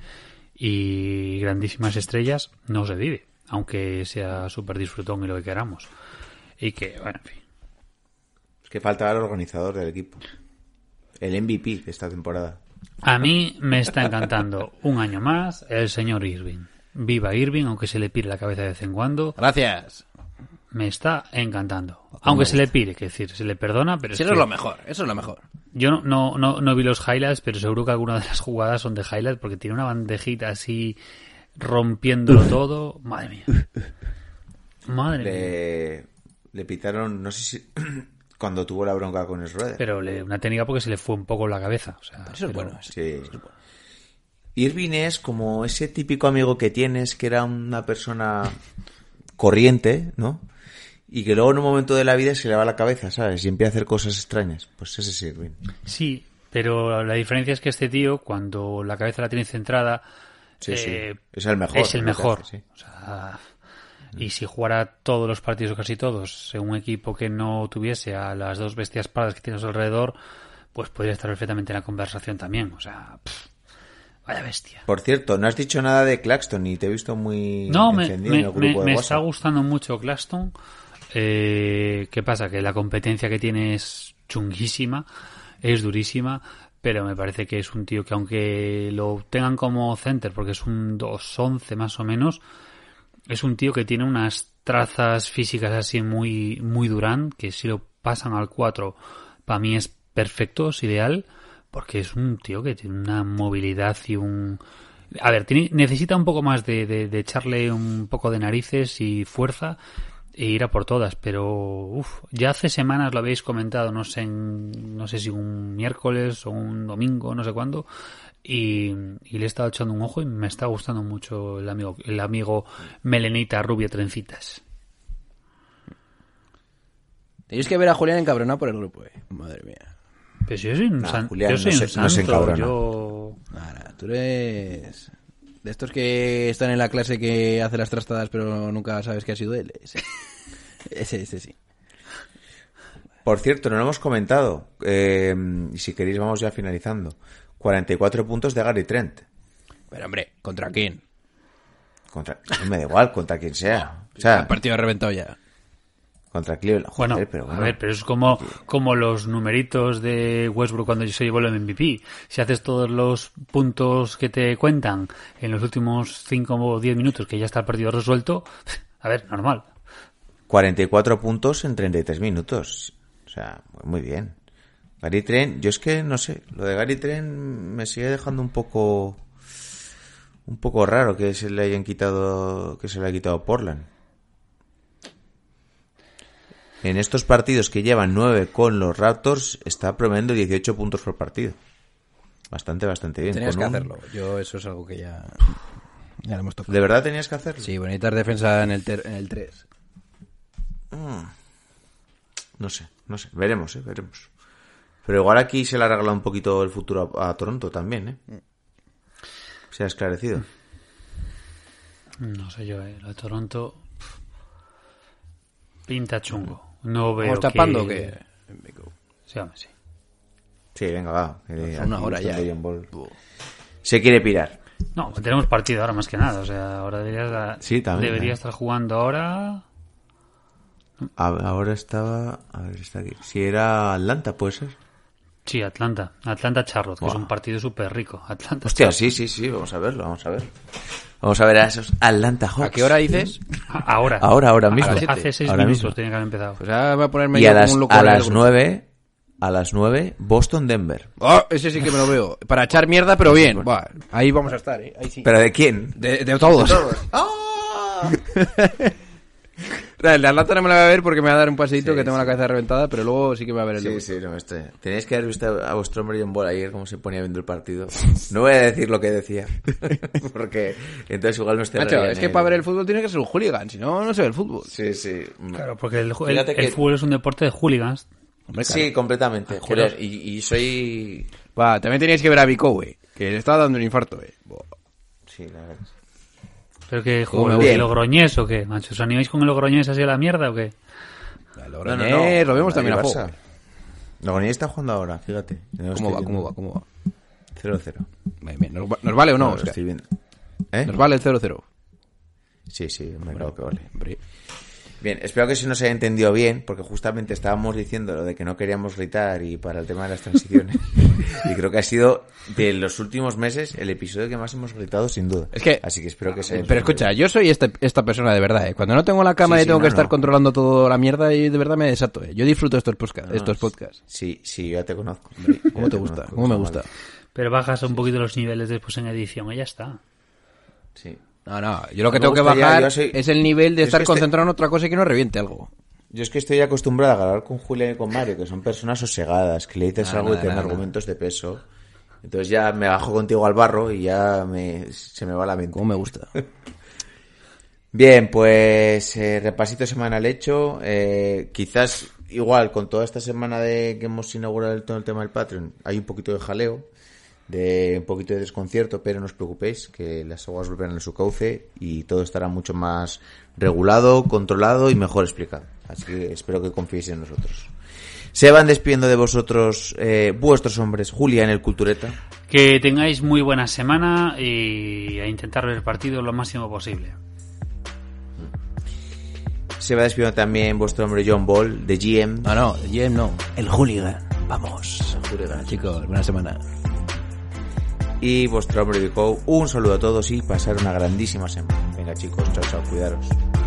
y grandísimas estrellas no se vive, aunque sea súper disfrutón y lo que queramos. Y que, bueno, en fin. Es que falta el organizador del equipo. El M V P de esta temporada. A mí me está encantando un año más el señor Irving. Viva Irving, aunque se le pire la cabeza de vez en cuando. Gracias. Me está encantando. Aunque se le pire, que decir, se le perdona, pero Si es eso es que lo mejor, eso es lo mejor. yo no, no, no, no vi los highlights, pero seguro que algunas de las jugadas son de highlights porque tiene una bandejita así rompiéndolo todo. Madre mía. Madre mía. Le, le pitaron, no sé si cuando tuvo la bronca con Schroeder. Pero le, una técnica porque se le fue un poco la cabeza. O sea, Eso es pero- bueno. eso- Sí. eso es bueno. Irving es como ese típico amigo que tienes, que era una persona corriente, ¿no? Y que luego en un momento de la vida se le va la cabeza, ¿sabes? Y empieza a hacer cosas extrañas. Pues ese es Irving. Sí, pero la diferencia es que este tío, cuando la cabeza la tiene centrada, Sí, sí. eh, Es el mejor. es el lo que mejor. hace, sí. O sea, y si jugara todos los partidos o casi todos en un equipo que no tuviese a las dos bestias pardas que tiene a su alrededor, pues podría estar perfectamente en la conversación también. O sea, pff, vaya bestia. Por cierto, no has dicho nada de Claxton y te he visto muy No, me, encendido me, en el grupo me- de me WhatsApp. está gustando mucho Claxton. Eh, ¿Qué pasa? Que la competencia que tiene es chunguísima, es durísima, pero me parece que es un tío que aunque lo tengan como center, porque es un dos once más o menos, es un tío que tiene unas trazas físicas así muy, muy Durant, que si lo pasan al cuatro, para mí es perfecto, es ideal, porque es un tío que tiene una movilidad y un... A ver, tiene, necesita un poco más de, de, de echarle un poco de narices y fuerza e ir a por todas, pero uf, ya hace semanas lo habéis comentado, no sé, en, no sé si un miércoles o un domingo, no sé cuándo, y, y le he estado echando un ojo y me está gustando mucho el amigo, el amigo melenita rubio trencitas. Tenéis que ver a Julián encabronado por el grupo, eh. Madre mía. Pero si yo soy un, Nah, san, Julián, yo soy no un se- santo, no se encabrona. yo... Ahora, tú eres de estos que están en la clase que hace las trastadas pero nunca sabes que ha sido él. Ese, ese, ese sí. Por cierto, no lo hemos comentado. Eh, y si queréis vamos ya finalizando. cuarenta y cuatro puntos de Gary Trent. Pero hombre, ¿contra quién? Contra, no me da igual, contra quien sea. O sea, El partido ha reventado ya. contra Cleveland. Bueno, Joder, pero bueno. a ver, pero es como, como los numeritos de Westbrook cuando se llevó el M V P. Si haces todos los puntos que te cuentan en los últimos cinco o diez minutos que ya está el partido resuelto, a ver, normal. cuarenta y cuatro puntos en treinta y tres minutos. O sea, muy bien. Gary Trent, yo es que no sé, lo de Gary Trent me sigue dejando un poco un poco raro que se le hayan quitado que se le haya quitado Portland. En estos partidos que llevan nueve con los Raptors está promediando dieciocho puntos por partido. Bastante, bastante bien. Tenías Con que un- hacerlo. Yo eso es algo que ya... Ya lo hemos tocado. ¿De verdad tenías que hacerlo? Sí, bonitas defensa en el, ter- en el tres. No sé, no sé. Veremos, eh, veremos. Pero igual aquí se le ha regalado un poquito el futuro a, a Toronto también, ¿eh? Se ha esclarecido. No sé yo, eh, lo de Toronto pff, pinta chungo. No veo ¿Vamos tapando que... o qué? Sí, hombre, sí. Sí, venga, va. Eh, Son una aquí hora está ya, el eh. Legion Ball. Se quiere pirar. No, tenemos partido ahora más que nada. O sea, ahora debería, Sí, también, debería eh. estar jugando ahora. A- Ahora estaba... A ver, está aquí. Si era Atlanta, puede ser. Sí, Atlanta. Atlanta Charlotte, que Buah. es un partido súper rico. Atlanta. Hostia, sí, sí, sí. Vamos a verlo, vamos a ver. Vamos a ver a esos Atlanta Hawks. ¿A qué hora dices? A- Ahora. Ahora, ahora mismo. Hace, hace seis Ahora minutos mismo. tiene que haber empezado. Pues ahora voy a ponerme Y yo a como las, un loco a en el las grupo. nueve... A las nueve, Boston-Denver. Oh, ese sí que me lo veo. Para echar mierda, pero bien. Buah, ahí vamos a estar, ¿eh? Ahí sí. ¿Pero de quién? De, de todos. ¡Ah! El de Atlanta no me la voy a ver porque me va a dar un paseíto Sí, que tengo sí. la cabeza reventada, pero luego sí que me va a ver el de Sí, sí, no me estoy. Tenéis que haber visto a vuestro hombre en bola ayer cómo se ponía viendo el partido. No voy a decir lo que decía. Porque entonces igual no estoy Macho, es que para ver el fútbol tiene que ser un hooligan, si no, no se ve el fútbol. Sí, sí. Claro, porque el, el, Fíjate el que- fútbol es un deporte de hooligans. Hombre, claro. Sí, completamente. Asqueroso. Joder, y, y soy... Va, también teníais que ver a Vico, güey, que le estaba dando un infarto, eh. Buah. Sí, la verdad. Pero que ¿Cómo joder, me ¿el gusta? Logroñés o qué, macho? ¿Os animáis con el Logroñés así a la mierda o qué? El No, Logroñés, no, no. lo vemos también a Madrid, fuego. Barça. Logroñés está jugando ahora, fíjate. No ¿Cómo estoy va, cómo viendo. va, cómo va? cero cero. Bien, bien. ¿Nos, va- nos vale o no, No, lo Oscar? estoy viendo. ¿Eh? ¿Nos vale el cero cero? Sí, sí, me creo que vale. Hombre. Bien, espero que se nos haya entendido bien, porque justamente estábamos diciendo lo de que no queríamos gritar y para el tema de las transiciones. Y creo que ha sido de los últimos meses el episodio que más hemos gritado, sin duda. Es que- Así que espero que se... Pero escucha, yo soy este, esta persona de verdad, ¿eh? Cuando no tengo la cámara Sí, y sí, tengo no, que estar no. controlando toda la mierda y de verdad me desato, ¿eh? Yo disfruto estos, podca- No, estos sí. podcasts. Sí, sí, ya te conozco. ¿Cómo Ya te gusta? conozco, ¿Cómo me son gusta? malos. Pero bajas un poquito los niveles después en edición y ya está. Sí. No, no, yo lo que Me tengo que gustaría- bajar yo soy- es el nivel de es estar que este- concentrado en otra cosa y que no reviente algo. Yo es que estoy acostumbrado a grabar con Julia y con Mario, que son personas sosegadas, que le dices Nada, algo nada, y tienen nada, argumentos de peso. Entonces ya me bajo contigo al barro y ya me, se me va la mente. Cómo me gusta. Bien, pues eh, repasito semanal hecho. Eh, quizás igual con toda esta semana de que hemos inaugurado el, todo el tema del Patreon, hay un poquito de jaleo, de un poquito de desconcierto, pero no os preocupéis, que las aguas volverán en su cauce y todo estará mucho más regulado, controlado y mejor explicado. Así que espero que confiéis en nosotros. Se van despidiendo de vosotros eh, vuestros hombres, Julia en el Cultureta. Que tengáis muy buena semana y a intentar ver el partido lo máximo posible. Se va despidiendo también vuestro hombre John Ball, de G M. Ah, no, G M no. El hooligan. Vamos. El hooligan, chicos. Buena semana. Y vuestro hombre de Co. Un saludo a todos y pasar una grandísima semana. Venga, chicos. Chao, chao. Cuidaros.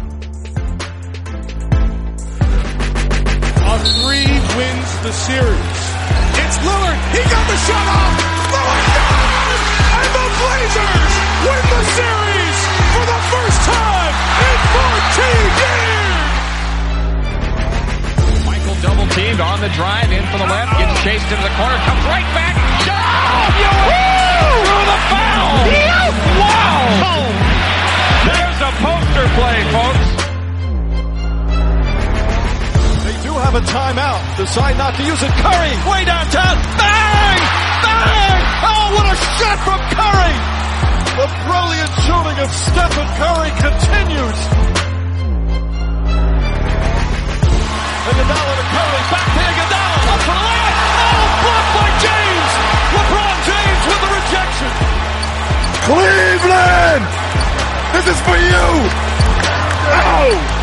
A three wins the series. It's Lillard. He got the shot off. Lillard down! And the Blazers win the series for the first time in fourteen years. Michael double teamed on the drive in for the left. Gets chased into the corner. Comes right back. Shot! Through the foul! Wow! There's a poster play, folks. Have a timeout. Decide not to use it. Curry, way downtown. Bang! Bang! Oh, what a shot from Curry! The brilliant shooting of Stephen Curry continues. Iguodala to Curry. Back to Iguodala. Up for the layup. Oh, blocked by James. LeBron James with the rejection. Cleveland! This is for you! Oh!